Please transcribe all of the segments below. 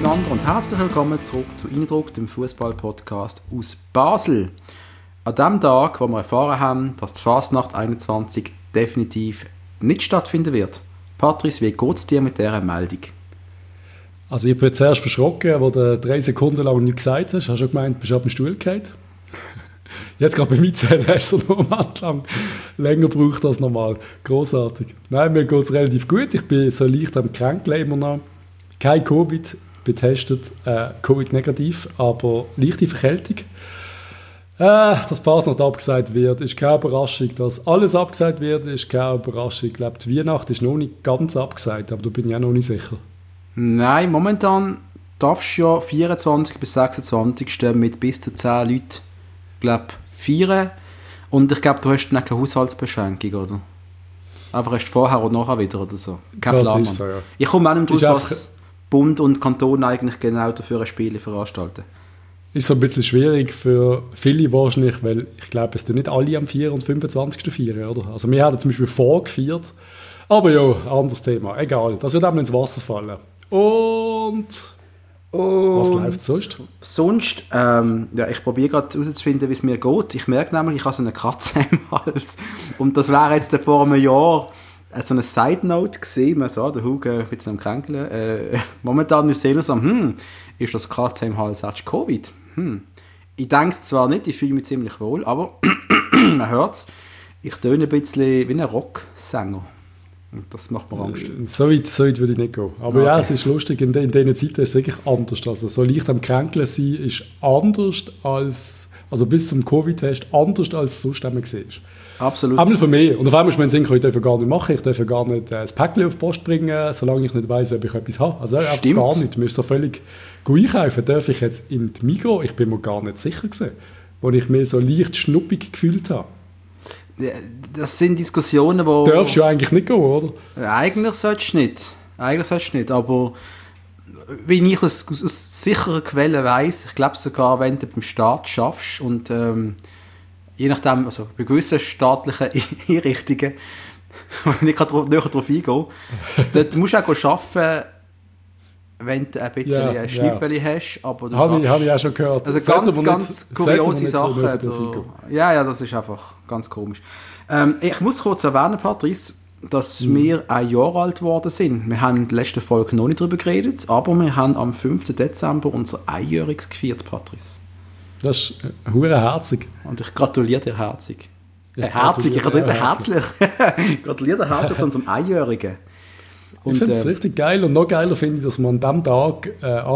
miteinander und herzlich willkommen zurück zu Eindruck, dem Fußball-Podcast aus Basel. An dem Tag, wo wir erfahren haben, dass die Fasnacht 21 definitiv nicht stattfinden wird. Patrice, wie geht es dir mit dieser Meldung? Also ich bin zuerst verschrocken, als du 3 Sekunden lang nichts gesagt hast. Hast du schon gemeint, du bist auf dem Stuhl gefallen? Jetzt gerade bei mir hast du noch einen Moment lang länger gebraucht als normal. Grossartig. Nein, mir geht es relativ gut. Ich bin so leicht am Kränkeln immer noch. Kein Covid, getestet, Covid-negativ, aber leichte Verkältung. Dass Fasnacht abgesagt wird, ist keine Überraschung. Dass alles abgesagt wird, ist keine Überraschung. Ich glaube, die Weihnacht ist noch nicht ganz abgesagt, aber da bin ich auch noch nicht sicher. Nein, momentan darfst du ja 24 bis 26 mit bis zu 10 Leuten, glaube feiern. Und ich glaube, du hast dann keine Haushaltsbeschränkung, oder? Einfach erst vorher und nachher wieder oder so. Kein Plan. So, ja. Ich komme auch nicht draus, was Bund und Kanton eigentlich genau dafür Spiele veranstalten. Ist so ein bisschen schwierig für viele wahrscheinlich, weil ich glaube, es tun nicht alle am 4. und 25. feiern, oder? Also wir haben zum Beispiel vorgefeiert. Aber ja, anderes Thema. Egal, das wird einmal ins Wasser fallen. Und was läuft sonst? Sonst, ich probiere gerade herauszufinden, wie es mir geht. Ich merke nämlich, ich habe so eine Katze im Hals. Und das wäre jetzt vor einem Jahr so eine Side-Note gewesen. Man sah, der Hugo ein bisschen am Kränkeln. Momentan ist es so, ist das Katze im Hals, hast du Covid? Ich denke es zwar nicht, ich fühle mich ziemlich wohl, aber man hört es, ich töne ein bisschen wie ein Rocksänger. Und das macht mir Angst. So weit würde ich nicht gehen. Aber okay. Ja, es ist lustig, in diesen Zeiten ist es wirklich anders. Also so leicht am Kränkeln sein ist anders als, also bis zum Covid-Test, anders als sonst immer gesehen ist. Absolut. Einmal für mich. Und auf einmal ist mein Sinn, ich darf gar nicht machen. Ich darf gar nicht das Päckchen auf die Post bringen, solange ich nicht weiss, ob ich etwas habe. Also Stimmt. Gar nicht. Mir ist so völlig gut einkaufen. Darf ich jetzt in die Migros? Ich bin mir gar nicht sicher gewesen, wo ich mich so leicht schnuppig gefühlt habe. Das sind Diskussionen, wo... Darfst du eigentlich nicht gehen, oder? Eigentlich solltest du nicht. Aber wie ich aus sicherer Quelle weiss, ich glaube sogar, wenn du beim Staat schaffst und je nachdem, also bei gewissen staatlichen Einrichtungen, wenn ich nicht gerade näher darauf eingehe, dort musst du auch arbeiten, wenn du ein bisschen ein Schnippeli hast. Habe ich auch schon gehört. Also ganz kuriose Sachen. Ja, das ist einfach ganz komisch. Ich muss kurz erwähnen, Patrice, dass wir ein Jahr alt geworden sind. Wir haben in der letzten Folge noch nicht darüber geredet, aber wir haben am 5. Dezember unser Einjähriges gefeiert, Patrice. Das ist herzig. Und ich gratuliere dir herzig. Ich gratuliere dir herzlich. Ich gratuliere dir herzlich zu unserem Einjährigen. Ich finde es richtig geil und noch geiler finde ich, dass wir an diesem Tag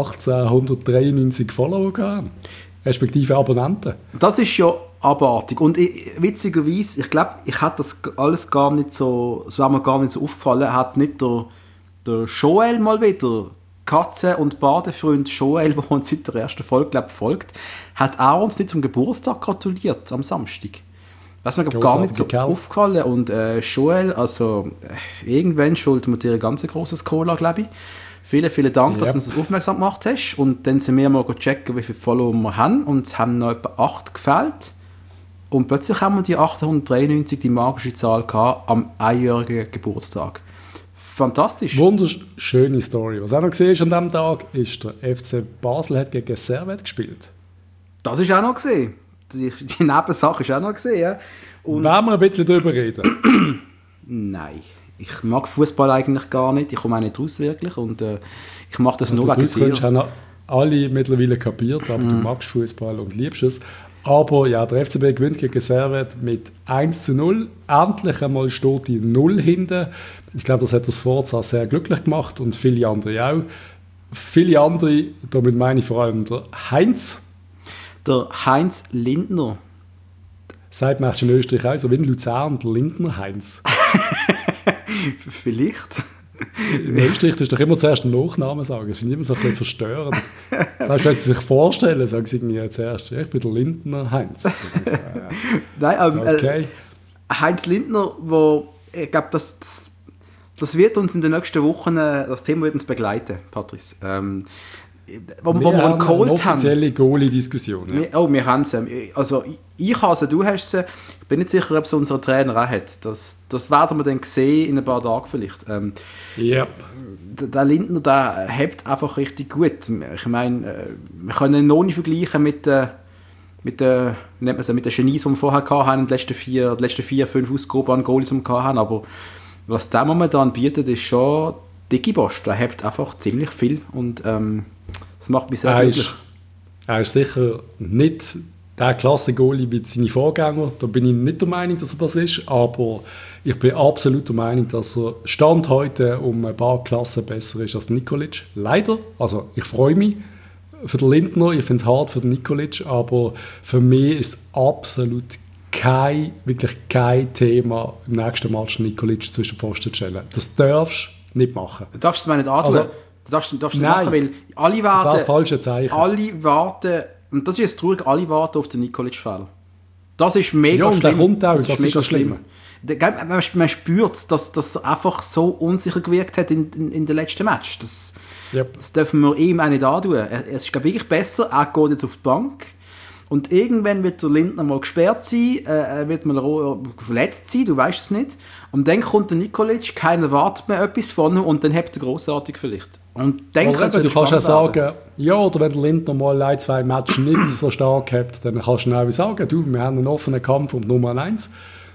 1893 Follower haben, respektive Abonnenten. Das ist ja abartig. Und witzigerweise, ich glaube, ich hätte das alles gar nicht so, es wäre mir gar nicht so aufgefallen, hat nicht der Joel mal wieder, Katze- und Badefreund Joel, der uns seit der ersten Folge folgt, hat auch uns nicht zum Geburtstag gratuliert, am Samstag. Das ist mir gar nicht so aufgefallen. Und Joel, also irgendwann schulden wir dir ein ganz grosses Cola, glaube ich. Vielen, vielen Dank, dass du uns das aufmerksam gemacht hast. Und dann sind wir mal checken, wie viele Follower wir haben. Und es haben noch etwa 8 gefehlt. Und plötzlich haben wir die 893, die magische Zahl, gehabt, am einjährigen Geburtstag. Fantastisch. Wunderschöne Story. Was auch noch gesehen ist an diesem Tag, ist, der FC Basel hat gegen Servette gespielt. Das ist auch noch gesehen. Die Nebensache ist auch noch gesehen. Ja. Wollen wir ein bisschen darüber reden? Nein. Ich mag Fußball eigentlich gar nicht. Ich komme auch nicht raus wirklich. Und ich mache das nur wegen dir. Das haben alle mittlerweile kapiert, aber du magst Fußball und liebst es. Aber ja, der FCB gewinnt gegen Servette mit 1:0. Endlich einmal steht die 0 hinten. Ich glaube, das hat das Forza sehr glücklich gemacht und viele andere auch. Viele andere, damit meine ich vor allem der Heinz. Der Heinz Lindner. Sagt man in Österreich auch so wie in Luzern, der Lindner Heinz. Vielleicht. In Österreich ist doch immer zuerst einen Nachnamen sagen. Das finde ich immer so ein bisschen verstörend. Das heißt, wenn sie sich vorstellen, sagen sie irgendwie zuerst, ich bin der Lindner Heinz. Nein, okay. Heinz Lindner, ich glaube, das wird uns in den nächsten Wochen, das Thema wird uns begleiten, Patrice. wo wir ihn geholt eine offizielle Goalie-Diskussion. Ja. Wir haben sie. Also ich habe sie, du hast sie. Ich bin nicht sicher, ob es unser Trainer auch hat. Das werden wir dann sehen in ein paar Tagen vielleicht. Yep. Der Lindner, der hebt einfach richtig gut. Ich meine, wir können ihn noch nicht vergleichen mit den Genies, die wir vorher hatten, in den letzten 4-5 Ausgaben an Goalies, die wir hatten. Aber was der momentan bietet, ist schon dicke Post. Der hebt einfach ziemlich viel und das macht mich sehr glücklich. Er ist sicher nicht der Klasse-Goalie wie seine Vorgänger. Da bin ich nicht der Meinung, dass er das ist, aber ich bin absolut der Meinung, dass er Stand heute um ein paar Klassen besser ist als Nikolic. Leider. Also ich freue mich für den Lindner, ich finde es hart für den Nikolic, aber für mich ist es absolut wirklich kein Thema, im nächsten Match Nikolic zwischen Pfosten zu stellen. Das darfst du nicht machen. Du darfst es mir nicht antun. Also, du darfst es nicht machen, weil alle warten... Das ist das falsche Zeichen. Alle warten, und das ist jetzt traurig, alle warten auf den Nikolic-Fall. Das ist mega schlimm. Ja, und der kommt auch, das ist mega schlimm. Man spürt, dass er einfach so unsicher gewirkt hat in den letzten Match. Das dürfen wir ihm auch nicht antun. Es ist wirklich besser, er geht jetzt auf die Bank und irgendwann wird der Lindner mal gesperrt sein, wird mal verletzt sein, du weißt es nicht. Und dann kommt der Nikolic, keiner wartet mehr etwas von ihm und dann hebt er grossartig vielleicht. Und dann du kannst ja sagen, ja, oder wenn der Lindner mal 1-2 Matches nicht so stark hat, dann kannst du auch sagen, du, wir haben einen offenen Kampf um Nummer 1.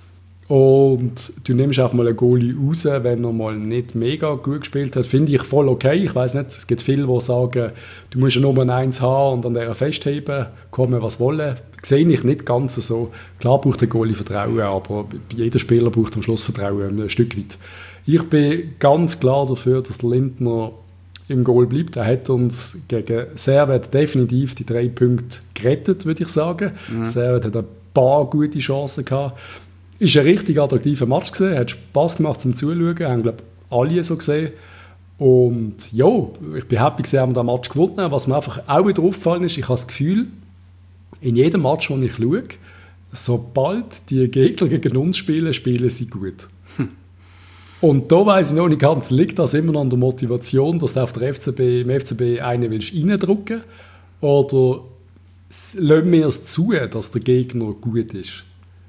Und du nimmst auch mal einen Goalie raus, wenn er mal nicht mega gut gespielt hat. Finde ich voll okay. Ich weiss nicht, es gibt viele, die sagen, du musst eine Nummer 1 haben und an der festheben, kommen was wollen. Sehe ich nicht ganz so. Klar braucht der Goalie Vertrauen, aber jeder Spieler braucht am Schluss Vertrauen, ein Stück weit. Ich bin ganz klar dafür, dass der Lindner im Goal bleibt. Er hat uns gegen Servet definitiv die 3 Punkte gerettet, würde ich sagen. Servet hat ein paar gute Chancen gehabt. Ist ein richtig attraktiver Match gewesen, hat Spass gemacht zum Zuschauen, haben glaube alle so gesehen. Und ja, ich bin happy gewesen, haben wir den Match gewonnen. Was mir einfach auch wieder aufgefallen ist, ich habe das Gefühl, in jedem Match, den ich schaue, sobald die Gegner gegen uns spielen, spielen sie gut. Und da weiss ich noch nicht ganz, liegt das immer noch an der Motivation, dass du auf der im FCB einen reindrücken willst? Oder lassen wir es zu, dass der Gegner gut ist?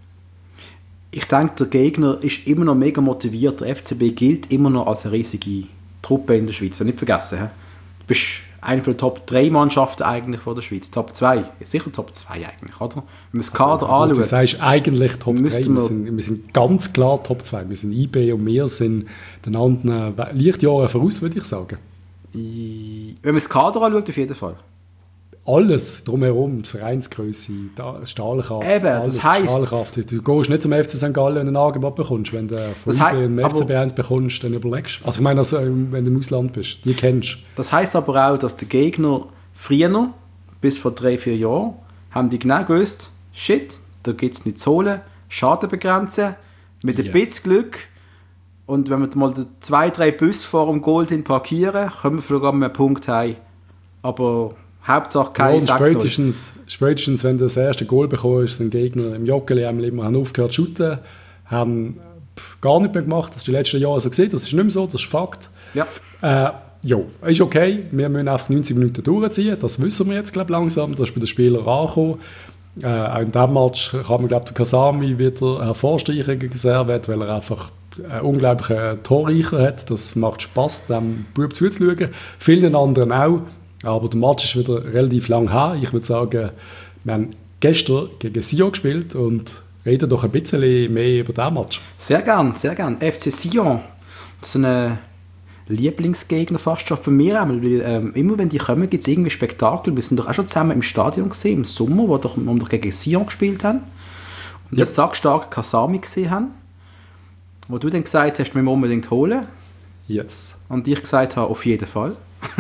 Ich denke, der Gegner ist immer noch mega motiviert. Der FCB gilt immer noch als eine riesige Truppe in der Schweiz. Nicht vergessen. He? Du bist eine der Top 3 Mannschaften eigentlich von der Schweiz. Top 2. Sicher Top 2 eigentlich, oder? Wenn man das Kader anschaut. Du sagst eigentlich Top 3. Wir sind ganz klar Top 2. Wir sind IB und wir sind den anderen Lichtjahre voraus, würde ich sagen. Wenn man das Kader anschaut, auf jeden Fall. Alles drumherum, die Vereinsgröße, Stahlkraft, eben, das heisst, Stahlkraft. Du gehst nicht zum FC St. Gallen, wenn du ein Angebot bekommst. Wenn du von dem FCB 1 bekommst, dann überlegst. Also ich meine, wenn du im Ausland bist, die kennst. Das heisst aber auch, dass der Gegner früher, bis vor 3-4 Jahren, haben die genau gewusst, shit, da gibt es nichts zu holen, Schaden begrenzen, mit ein bisschen Glück. Und wenn wir mal 2-3 Busse vor dem Goal parkieren, können wir vielleicht einen Punkt haben. Aber Hauptsache kein 6-0. Spätestens, wenn du das erste Goal bekommst, sind Gegner im Joggeli haben aufgehört zu shooten, haben gar nicht mehr gemacht. Das ist die letzten Jahre so gesehen. Das ist nicht mehr so, das ist Fakt. Ja. Ja, ist okay. Wir müssen einfach 90 Minuten durchziehen. Das wissen wir jetzt, glaube ich, langsam. Das ist bei den Spielern angekommen. Auch in diesem Match kann man, glaube ich, Kasami wieder hervorstreichen gegen Servet, weil er einfach einen unglaublichen Torreicher hat. Das macht Spass, dem Bub zuzuschauen. Vielen anderen auch. Aber der Match ist wieder relativ lang her. Ich würde sagen, wir haben gestern gegen Sion gespielt und reden doch ein bisschen mehr über diesen Match. Sehr gern, sehr gern. FC Sion, so ein Lieblingsgegner fast schon von mir. Weil, immer wenn die kommen, gibt es irgendwie Spektakel. Wir sind doch auch schon zusammen im Stadion gesehen, im Sommer, wo wir doch gegen Sion gespielt haben. Und jetzt sackstark Kasami gesehen haben. Wo du dann gesagt hast, wir müssen unbedingt holen. Yes. Und ich gesagt habe, auf jeden Fall.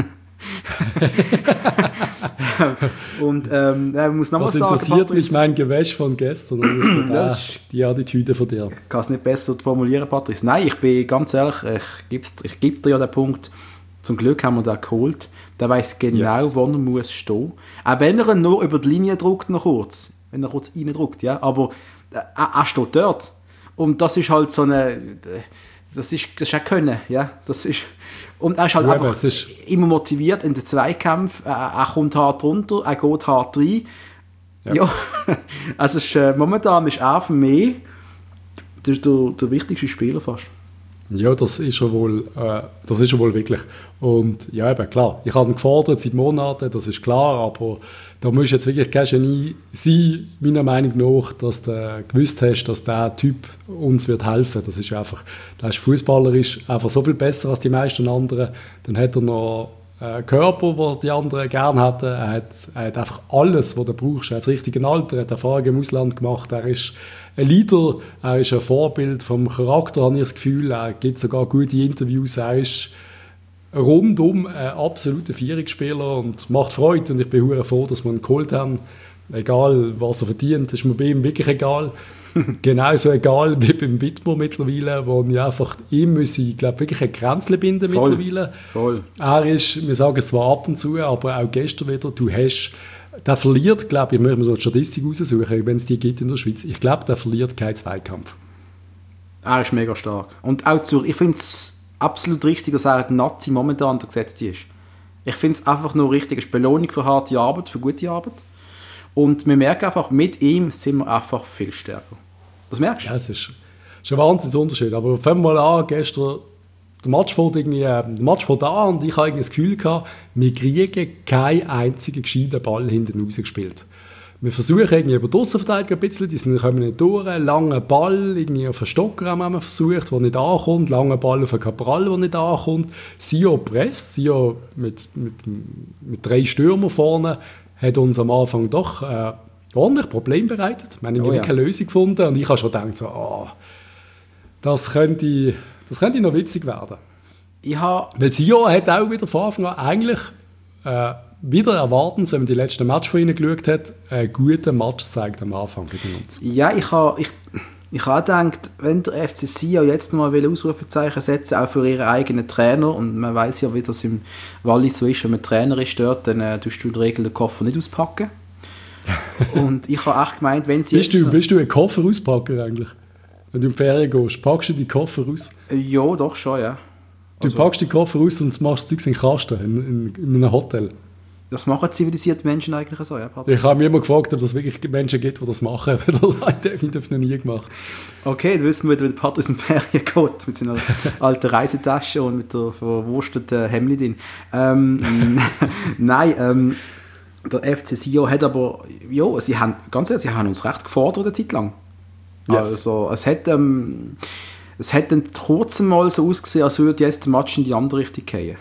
Und ich muss noch was sagen. Das interessiert mich mein Gewäsch von gestern. Das die Attitüde von dir. Ich kann es nicht besser formulieren, Patrice. Nein, ich bin ganz ehrlich, ich gebe dir ja den Punkt. Zum Glück haben wir den geholt. Der weiss genau, wo er muss stehen. Auch wenn er ihn nur über die Linie drückt, noch kurz. Wenn er kurz reindrückt, ja. Aber er steht dort. Und das ist halt so eine... Das ist auch Können, ja. Das ist, und er ist halt einfach immer motiviert in den Zweikämpfen. Er kommt hart runter, er geht hart rein. Ja. Also momentan ist er für mich der wichtigste Spieler fast. Ja, das ist er wohl wirklich. Und ja, eben, klar, ich habe ihn gefordert seit Monaten, das ist klar, aber da musst du jetzt wirklich kein Genie sein, meiner Meinung nach, dass du gewusst hast, dass der Typ uns wird helfen. Das ist einfach, der ist fußballerisch einfach so viel besser als die meisten anderen. Dann hat er noch einen Körper, den die anderen gerne hätten. Er hat einfach alles, was du brauchst. Er hat das richtige Alter, er hat Erfahrung im Ausland gemacht, er ist ein Leader, er ist ein Vorbild vom Charakter, habe ich das Gefühl. Er gibt sogar gute Interviews, er ist rundum ein absoluter Vierungsspieler und macht Freude. Und ich bin sehr froh, dass wir ihn geholt haben. Egal, was er verdient, ist mir bei ihm wirklich egal. Genauso egal wie beim Widmer mittlerweile, wo ich einfach ihm ich glaube wirklich ein Kränzchen binden mittlerweile. Voll. Er ist, wir sagen es zwar ab und zu, aber auch gestern wieder, der verliert, glaube ich, müssen wir so eine Statistik raussuchen, wenn es die gibt in der Schweiz. Ich glaube, der verliert keinen Zweikampf. Er ist mega stark. Und auch ich finde es absolut richtig, dass er ein Nazi momentan untergesetzt ist. Ich finde es einfach nur richtig, eine Belohnung für harte Arbeit, für gute Arbeit. Und wir merken einfach, mit ihm sind wir einfach viel stärker. Das merkst du? Ja, es ist ein Wahnsinnsunterschied. Aber fangen wir mal an, gestern, der Match fängt an und ich habe irgendwie das Gefühl gehabt, wir kriegen keinen einzigen gescheiten Ball hinten rausgespielt. Wir versuchen irgendwie über die Aussenverteidigung ein bisschen, die kommen nicht durch, langen Ball irgendwie auf einen Stocker haben wir versucht, der nicht ankommt, langen Ball auf einen Cabral, der nicht ankommt, Sio presst, Sio mit 3 Stürmer vorne, hat uns am Anfang doch ordentlich Probleme bereitet. Wir haben irgendwie keine Lösung gefunden und ich habe schon gedacht, das könnte noch witzig werden. Weil Sio hat auch wieder von Anfang an eigentlich wieder erwartend, wenn man die letzten Match von ihnen geschaut hat, einen guten Match gezeigt am Anfang gegen uns. Ja, ich habe gedacht, wenn der FC Sion jetzt noch mal Ausrufezeichen setzen, auch für ihren eigenen Trainer, und man weiß ja, wie das im Wallis so ist, wenn man Trainer ist dort, dann tust du in der Regel den Koffer nicht auspacken. Und ich habe echt gemeint, wenn sie bist du ein Koffer-Auspacker eigentlich? Wenn du in die Ferien gehst, packst du die Koffer aus? Ja, doch schon, ja. Du packst die Koffer aus und machst das Zeug in den Kasten, in einem Hotel. Das machen zivilisierte Menschen eigentlich so, ja, Patrick? Ich habe mich immer gefragt, ob es wirklich Menschen gibt, die das machen. Das habe ich definitiv noch nie gemacht. Okay, du wissen wir, wie der Patrick in die Ferien geht, mit seiner alten Reisetasche und mit der verwursteten Hemd drin. Nein, der FC Sion hat aber, ja, sie haben uns recht gefordert eine Zeit lang. Yes. Also, es hat dann trotzdem mal so ausgesehen, als würde jetzt der Match in die andere Richtung gehen.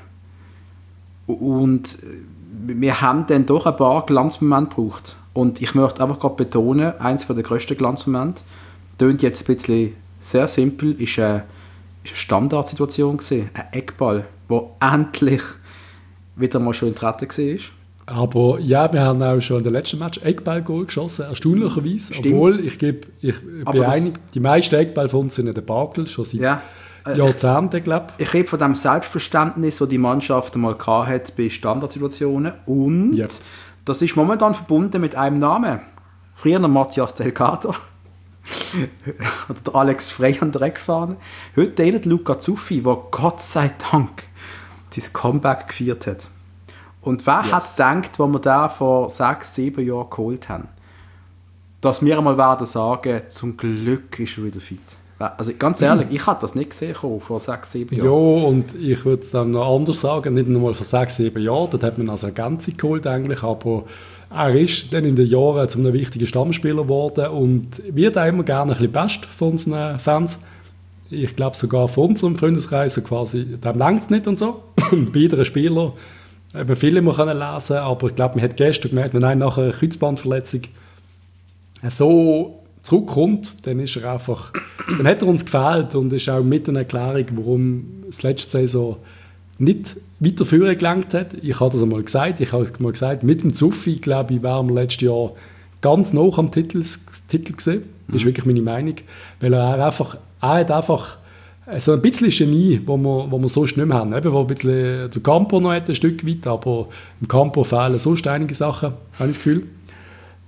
Und wir haben dann doch ein paar Glanzmomente gebraucht. Und ich möchte einfach gerade betonen, eins der grössten Glanzmomente, tönt jetzt ein bisschen sehr simpel, ist eine Standardsituation gewesen, ein Eckball, der endlich wieder mal schon in Treten war. Aber ja, wir haben auch schon in den letzten Match Eckball-Goal geschossen, erstaunlicherweise. Stimmt. Obwohl, ich bin einig, die meisten Eckball von uns sind in der Bakel, schon seit Jahrzehnten, glaube ich. Ich rede von dem Selbstverständnis, das die Mannschaft einmal hatte bei Standardsituationen. Und das ist momentan verbunden mit einem Namen. Früher noch Matthias Delgado. Oder der Alex Frey an der Eckfahne. Heute der Luca Zuffi, der Gott sei Dank sein Comeback gefeiert hat. Und wer hat gedacht, als wir den vor 6-7 Jahren geholt haben, dass wir einmal werden sagen, zum Glück ist er wieder fit. Also ganz ehrlich, ich hatte das nicht gesehen vor 6-7 Jahren. Ja, und ich würde dann noch anders sagen, nicht nur vor 6-7 Jahren, dort hat man als Ergänzung geholt eigentlich, aber er ist dann in den Jahren zu einem wichtigen Stammspieler geworden und wird auch immer gerne ein bisschen best von unseren Fans. Ich glaube sogar von unserem Freundeskreis, so quasi, dem längt es nicht und so. Bei jedem Spieler haben viele immer lesen, aber ich glaube, man hat gestern gemerkt, wenn einer nach einer Kreuzbandverletzung so zurückkommt, dann hat er uns gefehlt und ist auch mit einer Erklärung, warum es letzte Saison nicht weiter vorne gelangt hat. Ich habe das einmal gesagt, mit dem Zuffi, glaube ich, wären wir letztes Jahr ganz nah am Titel gesehen. Das ist wirklich meine Meinung, weil er hat einfach so ein bisschen Genie, wo wir sonst nicht mehr haben. Eben, wo ein bisschen der Campo noch hat, ein Stück weit, aber im Campo fehlen sonst einige Sachen, habe ich das Gefühl.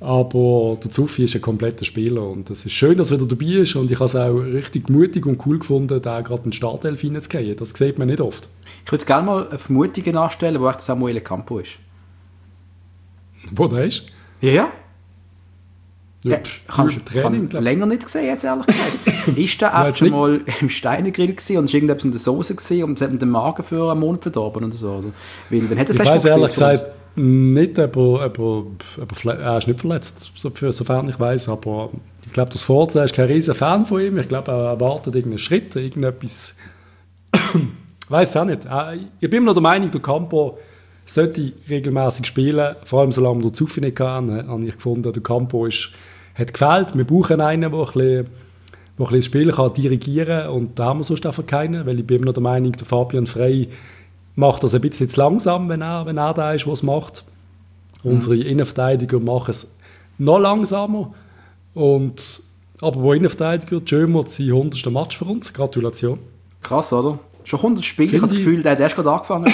Aber der Zuffi ist ein kompletter Spieler und es ist schön, dass er wieder dabei ist und ich habe es auch richtig mutig und cool gefunden, da gerade in den Startelf hineinzugehen. Das sieht man nicht oft. Ich würde gerne mal eine Vermutung anstellen, wo echt Samuel Campo ist. Wo der ist? Ja. Ja, Kannst du länger nicht gesehen, jetzt ehrlich gesagt. Ist der echt schon mal im Steinegrill gewesen und ist irgendetwas in der Soße gewesen und es hat ihm den Magen für einen Monat verdorben oder so? Oder? Weil, wenn hat das ich weiß ehrlich gesagt nicht, ob er ist nicht verletzt, sofern ich weiß, aber ich glaube, das Forza ist kein riesen Fan von ihm. Ich glaube, er erwartet irgendeinen Schritt, irgendetwas. Ich weiß es auch nicht. Ich bin immer noch der Meinung, der Campo sollte regelmäßig spielen, vor allem solange wir den Zuffi nicht hatten, habe ich gefunden, der Campo hat gefehlt. Wir brauchen einen, der ein bisschen das Spiel kann dirigieren kann und da haben wir sonst einfach keinen, weil ich bin immer noch der Meinung, der Fabian Frey macht das ein bisschen zu langsam, wenn er da ist, was es macht. Unsere Innenverteidiger machen es noch langsamer. Aber wo Innenverteidiger, Jömer, sein 100. Match für uns. Gratulation. Krass, oder? Schon 100 Spiele, ich habe das Gefühl, der hat erst gerade angefangen.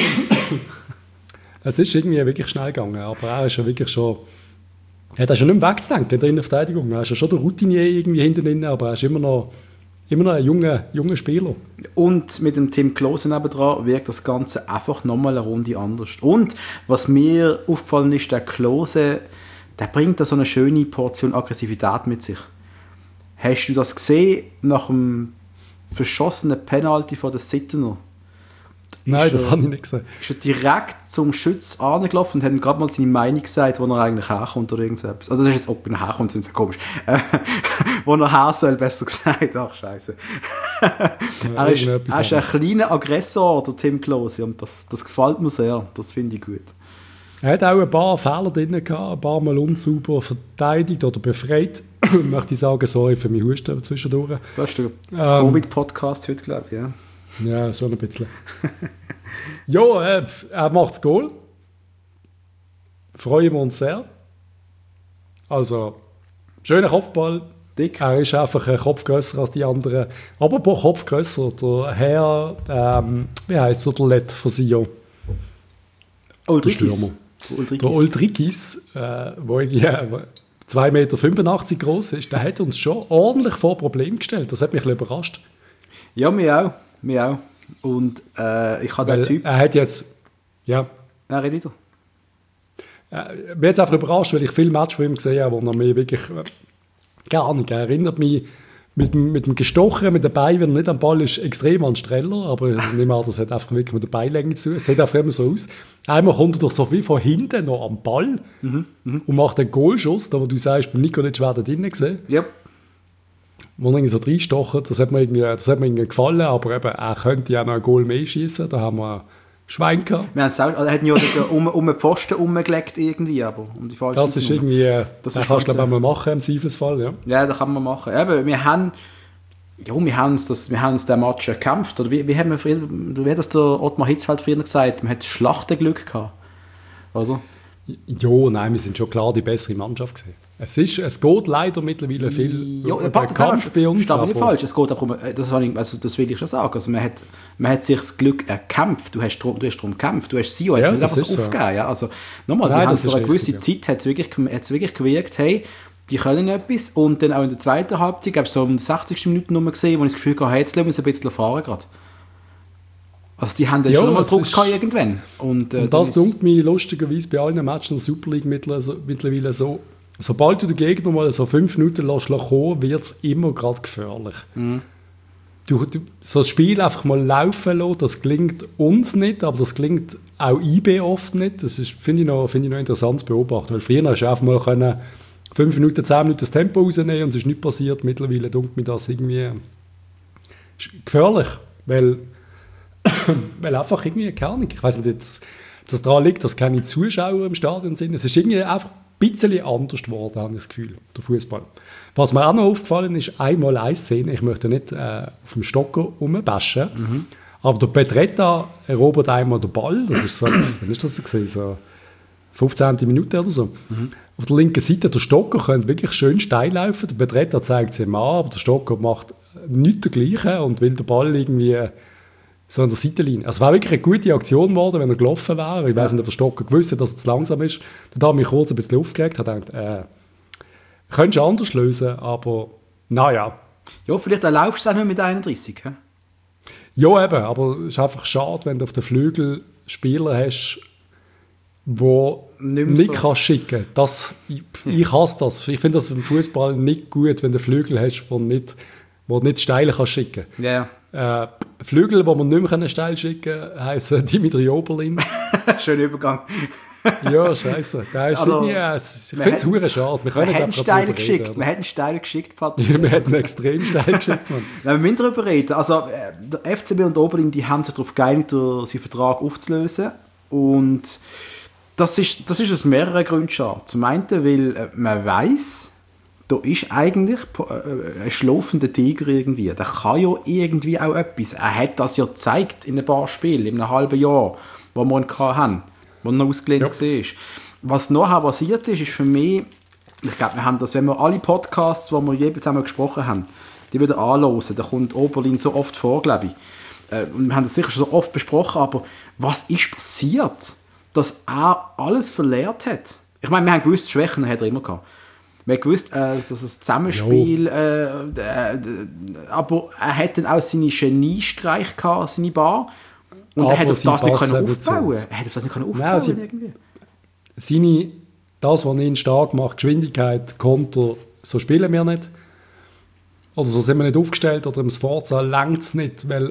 Es ist irgendwie wirklich schnell gegangen, aber er ist ja wirklich schon... Er ist schon nicht mehr wegzudenken in der Innenverteidigung. Er ist ja schon der Routinier irgendwie hinten drin, aber er ist immer noch ein junger Spieler. Und mit dem Tim Klose nebendran wirkt das Ganze einfach nochmal eine Runde anders. Und was mir aufgefallen ist, der Klose, der bringt da so eine schöne Portion Aggressivität mit sich. Hast du das gesehen nach dem verschossenen Penalty von den Sittener? Nein, das habe ich nicht gesehen. Ist er direkt zum Schütz angelaufen und hat ihm gerade mal seine Meinung gesagt, wo er eigentlich herkommt oder irgendetwas. Also das ist jetzt, ob er herkommt, sind so komisch. Wo er her soll, besser gesagt. Ach, scheiße. Er ist ein kleiner Aggressor, der Tim Klose, und das gefällt mir sehr. Das finde ich gut. Er hat auch ein paar Fehler drin gehabt, ein paar Mal unsauber verteidigt oder befreit. Möchte ich sagen, sorry für mein Husten zwischendurch. Das ist der Covid-Podcast heute, glaube ich, ja. Ja, schon ein bisschen. Ja, er macht das Goal. Freuen wir uns sehr. Also, schöner Kopfball. Dick. Er ist einfach ein Kopf grösser als die anderen. Aber ein Kopf grösser. Der Herr, wie heisst der Lett von Sion? Ulrikis. Der Ulrikis, der 2,85 Meter groß ist, der hat uns schon ordentlich vor Probleme gestellt. Das hat mich ein bisschen überrascht. Ja, mir auch. Und ich habe den Typ... Er hat jetzt... Ja. Er redet weiter. Mich hat es einfach überrascht, weil ich viele Matches von ihm gesehen habe, wo er mich wirklich gar nicht... Er erinnert mich mit dem Gestochen, mit dem Bein, wenn er nicht am Ball ist, extrem an Streller, aber ich nehme an, das hat einfach wirklich mit der Beinlänge zu. Es sieht einfach immer so aus. Einmal kommt er doch so viel von hinten noch am Ball und macht einen Goalschuss, da wo du sagst, beim Nikolic wäre da drinnen gesehen. Ja. Wo er irgendwie so reinstochen, das hat mir irgendwie gefallen, aber eben, er könnte ja noch ein Goal mehr schießen, da haben wir Schwein gehabt. Wir haben es auch, also, er hat ja um den Pfosten rumgelegt irgendwie, aber um die falsche Das ist irgendwie, das kannst du glaube ich machen im Zweifelsfall, ja. Ja, das kann man machen. Eben, wir haben uns den Match erkämpft, oder wie haben wir früher, wie hat das der Ottmar Hitzfeld früher gesagt, man hat Schlachtenglück gehabt, oder? Ja, nein, wir sind schon klar die bessere Mannschaft gewesen. Es geht leider mittlerweile viel Kampf bei uns. Das ist nicht falsch. Es geht auch das will ich schon sagen. Also man hat sich das Glück erkämpft. Du hast darum gekämpft. Du hast Sio jetzt nicht einfach so aufgegeben. Ja? Also nochmal, die haben für eine gewisse Zeit hat es wirklich gewirkt, hey, die können etwas. Und dann auch in der zweiten Halbzeit, ich habe so in den 60. Minuten nur gesehen, wo ich das Gefühl hatte, hey, jetzt lassen wir uns ein bisschen fahren gerade. Also die haben dann schon mal Druck gehabt irgendwann. Und das dunkelt mich lustigerweise bei allen Matches in der Super League mittlerweile so. Sobald du den Gegner mal so 5 Minuten lässt kommen, wird es immer gerade gefährlich. Mhm. Du so das Spiel einfach mal laufen lassen, das gelingt uns nicht, aber das gelingt auch IB oft nicht. Das finde ich noch interessant zu beobachten, weil früher hast du einfach mal 5 Minuten, 10 Minuten das Tempo rausnehmen und es ist nichts passiert. Mittlerweile dunkelt mir das irgendwie gefährlich, weil einfach irgendwie keine Ahnung. Ich weiß nicht, ob das daran liegt, dass keine Zuschauer im Stadion sind. Es ist irgendwie einfach ein bisschen anders geworden, habe ich das Gefühl, der Fußball. Was mir auch noch aufgefallen ist, einmal eine Szene, ich möchte nicht auf dem Stocker rumbashen, aber der Petretta erobert einmal den Ball, das ist so, wann ist das gewesen? So 15. Minute oder so. Auf der linken Seite, der Stocker könnte wirklich schön steil laufen, der Petretta zeigt es ihm an, aber der Stocker macht nichts dergleichen und will den Ball irgendwie so an der Seitenlinie. Also es war wirklich eine gute Aktion geworden, wenn er gelaufen wäre. Ich weiß nicht, ob der Stocker gewusst hat, dass er zu langsam ist. Dann habe ich mich kurz ein bisschen aufgeregt, habe gedacht, Könntest du anders lösen, aber naja. Ja, vielleicht erlaubst du es auch nicht mit 31. He? Ja, eben, aber es ist einfach schade, wenn du auf den Flügel Spieler hast, die nicht so schicken kannst. Ich hasse das. Ich finde das im Fußball nicht gut, wenn du Flügel hast, die nicht steil schicken kann. Yeah. Flügel, die man nicht mehr steil schicken kann, heissen Dimitri Oberlin. Schöner Übergang. Ja, scheiße. Ich finde es verdammt schade. Wir hätten einen steil geschickt, Patrick. Ja, wir hätten einen extrem steil geschickt, Mann. Wir müssen darüber reden. Also, der FCB und Oberlin, die haben sich darauf geeinigt, seinen Vertrag aufzulösen. Und das ist aus mehreren Gründen schade. Zum einen, weil man weiss, da ist eigentlich ein schlafender Tiger irgendwie. Der kann ja irgendwie auch etwas. Er hat das ja gezeigt in ein paar Spielen, in einem halben Jahr, wo wir ihn hatten, wo er noch ausgelehnt war. Was nachher passiert ist für mich, ich glaube, wir haben das, wenn wir alle Podcasts, die wir je zusammen gesprochen haben, die wieder anhören, da kommt Oberlin so oft vor, glaube ich. Und wir haben das sicher schon so oft besprochen, aber was ist passiert, dass er alles verlernt hat? Ich meine, wir haben gewusst, Schwächen hat er immer gehabt. Wir haben gewusst, dass das Zusammenspiel, aber er hat dann auch seine Geniestreich gehabt, seine Bar. Und er hat auf das nicht aufbauen. Er hat auf das nicht aufbauen irgendwie. Das, was ihn stark macht, Geschwindigkeit, Konter, so spielen wir nicht. Oder so sind wir nicht aufgestellt, oder im Sforza reicht es nicht, weil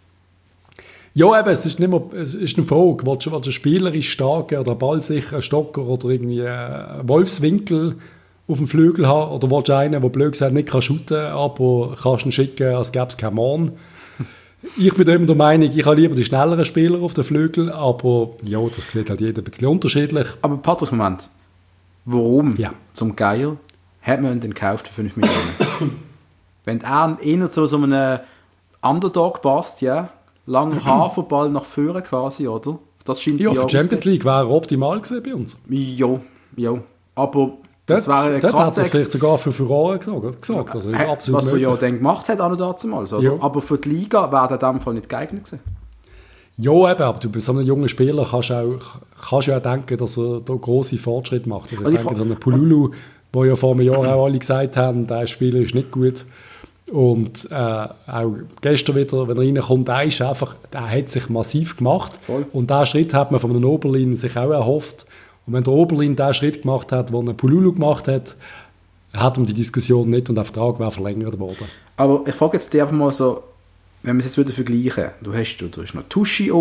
ja, eben, es ist eine Frage, willst du einen spielerisch starken oder ballsicheren Stocker oder irgendwie einen Wolfswinkel auf dem Flügel haben, oder willst du einen, der blöd gesagt nicht shooten kann, aber kannst ihn schicken, als gäbe es keinen Mann. Ich bin immer der Meinung, ich habe lieber die schnelleren Spieler auf den Flügel, aber ja, das sieht halt jeder ein bisschen unterschiedlich. Aber Patrick, Moment. Warum zum Geier hat man ihn denn gekauft für 5 Millionen? Wenn er eher zu so einem Underdog passt, ja, langer Haferball nach vorne quasi, oder? Das scheint ja, für die Champions League wäre er optimal gewesen bei uns. Ja. Aber das wäre eine krasse... hat er vielleicht sogar für Furore gesagt. Also absolut was er ja dann gemacht hat, auch noch damals. Ja. Aber für die Liga wäre er in dem Fall nicht geeignet gewesen. Ja, eben, aber du bei so einem jungen Spieler kannst du ja auch denken, dass er da grosse Fortschritte macht. Also ich denke, so einen Pululu, wo ja vor einem Jahr auch alle gesagt haben, der Spieler ist nicht gut. Und auch gestern wieder, wenn er reinkommt, der hat sich massiv gemacht. Voll. Und diesen Schritt hat man von einem Oberlin sich auch erhofft. Und wenn der Oberlin den Schritt gemacht hat, den ein Pululu gemacht hat, hat man die Diskussion nicht und der Vertrag wäre verlängert worden. Aber ich frage jetzt dich einfach mal so, wenn wir es jetzt wieder vergleichen, du hast noch Tuschi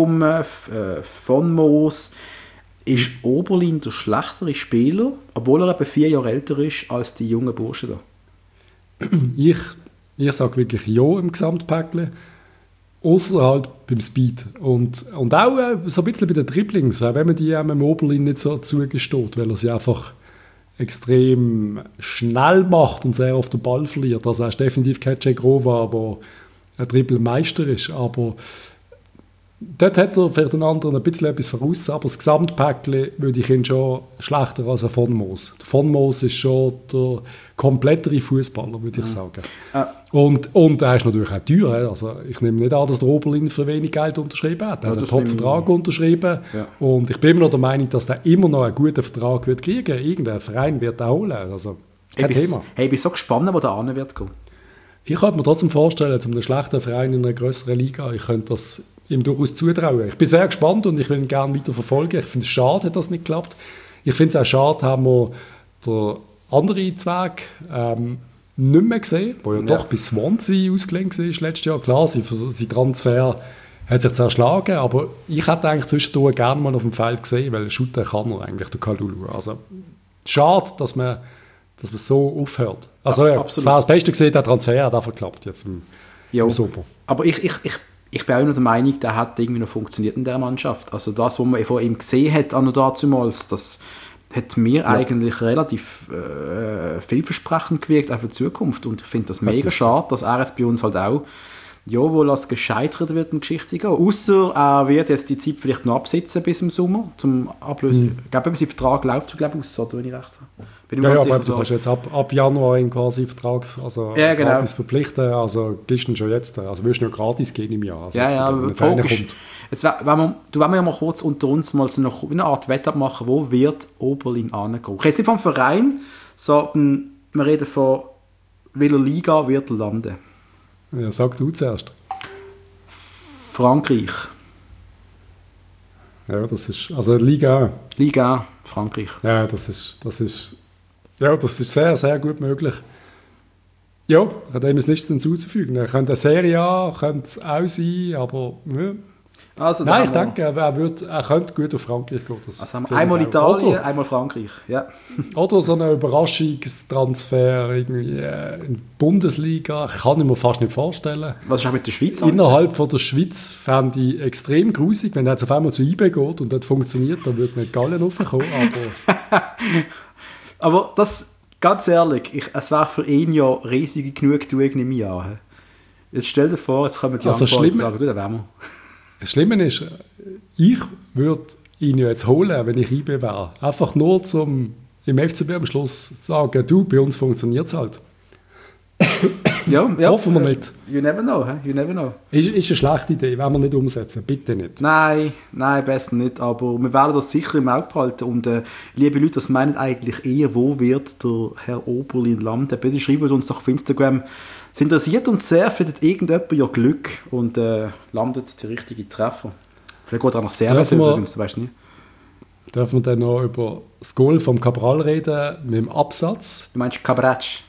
von Moos, ist Oberlin der schlechtere Spieler, obwohl er etwa 4 Jahre älter ist als die jungen Burschen da? Ich sage wirklich ja im Gesamtpäckchen, ausser halt beim Speed. Und auch so ein bisschen bei den Dribblings, auch wenn man die dem Oberlin nicht so zugesteht, weil er sie einfach extrem schnell macht und sehr oft den Ball verliert. Also er ist definitiv kein Jack Rova, aber ein Dribbelmeister ist. Aber dort hat er für den anderen ein bisschen etwas voraus, aber das Gesamtpäckchen würde ich ihn schon schlechter als ein Von Moos. Der Von Moos ist schon der komplettere Fußballer, würde ich sagen. Und er ist natürlich auch teuer. Also ich nehme nicht an, dass der Oberlin für wenig Geld unterschrieben hat. Er hat einen Top-Vertrag unterschrieben. Ja. Und ich bin immer noch der Meinung, dass er immer noch einen guten Vertrag wird kriegen wird. Irgendein Verein wird er holen. Also kein Thema. Ich bin so gespannt, wo der hin wird gehen. Ich könnte mir trotzdem vorstellen, zu einem schlechten Verein in einer grösseren Liga, ich könnte das ihm durchaus zutrauen. Ich bin sehr gespannt und ich will ihn gerne weiter verfolgen. Ich finde es schade, hat das nicht geklappt. Ich finde es auch schade, haben wir den anderen Zweig nicht mehr gesehen, der ja doch bis Swansea ausgelehnt war letztes Jahr. Klar, sein Transfer hat sich zerschlagen, aber ich hätte eigentlich zwischendurch gerne mal auf dem Feld gesehen, weil shooten kann er eigentlich, der Kalulu. Also schade, dass man so aufhört. Also ja, es war das Beste gesehen, der Transfer hat einfach geklappt jetzt im Sommer. Aber ich bin auch noch der Meinung, der hat irgendwie noch funktioniert in dieser Mannschaft. Also das, was man von ihm gesehen hat, an und dazumals, das hat mir eigentlich relativ vielversprechend gewirkt, auch für die Zukunft. Und ich finde das mega schade, dass er jetzt bei uns halt auch wohl als gescheitert wird in Geschichte gehen. Ausser er wird jetzt die Zeit vielleicht noch absitzen bis im Sommer, zum Ablösen. Ich glaube, sein Vertrag läuft, aus, oder, wenn ich recht habe. Aber du kannst jetzt ab Januar ihn quasi gratis verpflichten, also gibst du ihn schon jetzt, also wirst du noch gratis gehen im Jahr. Also jetzt wollen wir ja mal kurz unter uns mal so eine Art Wette machen, wo wird Oberlin angehen. Ich jetzt nicht vom Verein, sondern Wir reden von welcher Liga wird er landen? Ja, sag du zuerst. Frankreich. Ja, das ist, also Liga. Liga, Frankreich. Ja, das ist sehr, sehr gut möglich. Ja, ich habe dem ist nichts hinzuzufügen. Er könnte eine Serie A, könnte es auch sein, aber ja. Also, nein, ich denke, er könnte gut auf Frankreich gehen. Also haben wir einmal Italien, einmal Frankreich. Ja. Oder so ein Überraschungstransfer irgendwie in die Bundesliga, kann ich mir fast nicht vorstellen. Was ist auch mit der Schweiz? Innerhalb von der Schweiz fände ich extrem grusig, wenn er jetzt auf einmal zu IB geht und dort funktioniert, dann würde nicht Gallen raufkommen. Aber das, ganz ehrlich, es wäre für ihn ja riesige Genugtuung im Jahr. Jetzt stell dir vor, jetzt kommen die anderen und sagen, du, da wären wir. Das Schlimme ist, ich würde ihn ja jetzt holen, wenn ich IB wäre. Einfach nur zum im FCB am Schluss zu sagen, du, bei uns funktioniert es halt. Ja, hoffen wir nicht. You never know, you never know. Ist eine schlechte Idee, wollen wir nicht umsetzen, bitte nicht. Nein, besser nicht, aber wir werden das sicher im Auge behalten. Und liebe Leute, was meinen eigentlich eher, wo wird der Herr Oberlin landen? Bitte schreibt uns doch auf Instagram. Es interessiert uns sehr, findet irgendjemand ja Glück und landet der richtige Treffer. Vielleicht geht er auch noch sehr viel übrigens, du weißt nicht. Dürfen wir dann noch über das Goal vom Cabral reden, mit dem Absatz? Du meinst Cabratsch?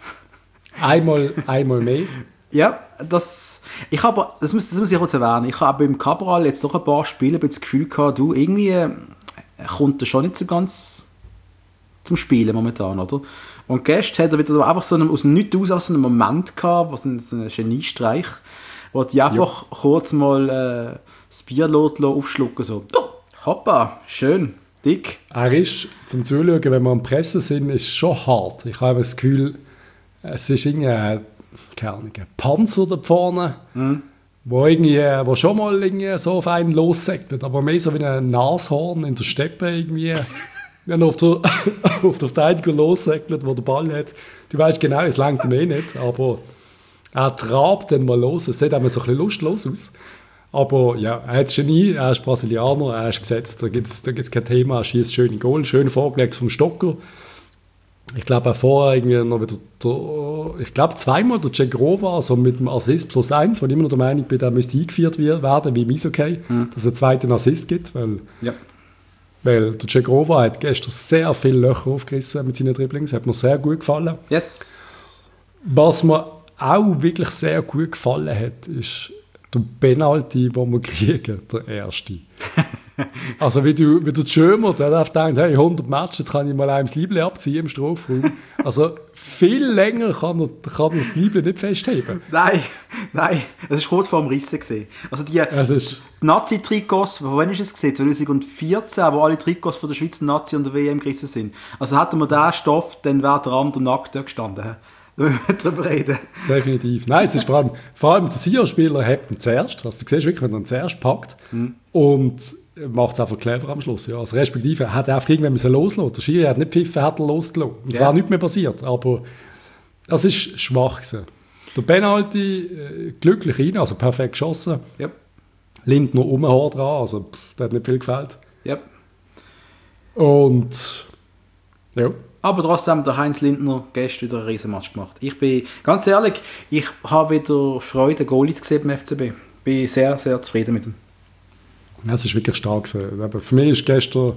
Einmal mehr. Ja, das muss ich kurz erwähnen. Ich habe beim Cabral jetzt doch ein paar Spiele das Gefühl gehabt, du, irgendwie kommt er schon nicht so ganz zum Spielen momentan, oder? Und gestern hat er wieder einfach so aus dem Nichts aus so einen Moment gehabt, was ein Geniestreich, wo die einfach kurz mal das Bier aufschlucken, so, hoppa, schön, dick. Er ist, zum Zuschauen, wenn wir am Pressen sind, ist schon hart. Ich habe das Gefühl, es ist irgendwie ein Panzer da vorne, wo schon mal irgendwie so auf einen lossegnet, aber mehr so wie ein Nashorn in der Steppe irgendwie. Wenn er auf der Verteidigung lossegnet, wo der Ball hat. Du weißt genau, es langt ihm nicht, aber er trabt dann mal los. Es sieht einmal so ein bisschen lustlos aus. Aber ja, er hat Genie, er ist Brasilianer, er ist gesetzt, da gibt's kein Thema, er schießt schöne Goal, schön vorgelegt vom Stocker. Ich glaube, er vorher irgendwie noch wieder, zweimal der Cegrova, also mit dem Assist +1, wo ich immer noch der Meinung bin, der müsste eingeführt werden, wie im Eishockey, dass es einen zweiten Assist gibt, weil der Cegrova hat gestern sehr viele Löcher aufgerissen mit seinen Dribblings, hat mir sehr gut gefallen. Yes. Was mir auch wirklich sehr gut gefallen hat, ist der Penalty, den wir kriegen, der erste. Also wie der Schömer, der darf denken, hey, 100 Matches, jetzt kann ich mal einem das Liebling abziehen im Strafraum. Also viel länger kann er das Liebling nicht festheben. Nein, es war kurz vor dem Rissen gesehen. Also die Nazi-Trikots, wann ist es gesehen? 2014, wo alle Trikots von der Schweizer Nazi und der WM gerissen sind. Also hätten wir diesen Stoff, dann wäre der andere nackt dort gestanden. Da müssen wir darüber reden. Definitiv. Nein, es ist vor allem der Sia-Spieler hebt ihn zuerst. Also du siehst wirklich, wenn er ihn zuerst packt und macht es einfach clever am Schluss. Ja. Also respektive, er hat einfach irgendwann loslassen. Der Schiri hat nicht pfiffen, hat er losgelassen. Und es war nichts mehr passiert. Aber das ist schwach gewesen. Der Penalty glücklich rein, also perfekt geschossen. Yep. Lindner Haar dran, also der hat nicht viel gefällt. Yep. Und ja. Aber trotzdem, der Heinz Lindner gestern wieder einen Riesenmatch gemacht. Ich bin, ganz ehrlich, ich habe wieder Freude, Goalie zu sehen beim FCB. Ich bin sehr, sehr zufrieden mit ihm. Ja, es ist wirklich stark gewesen. Aber für mich ist gestern,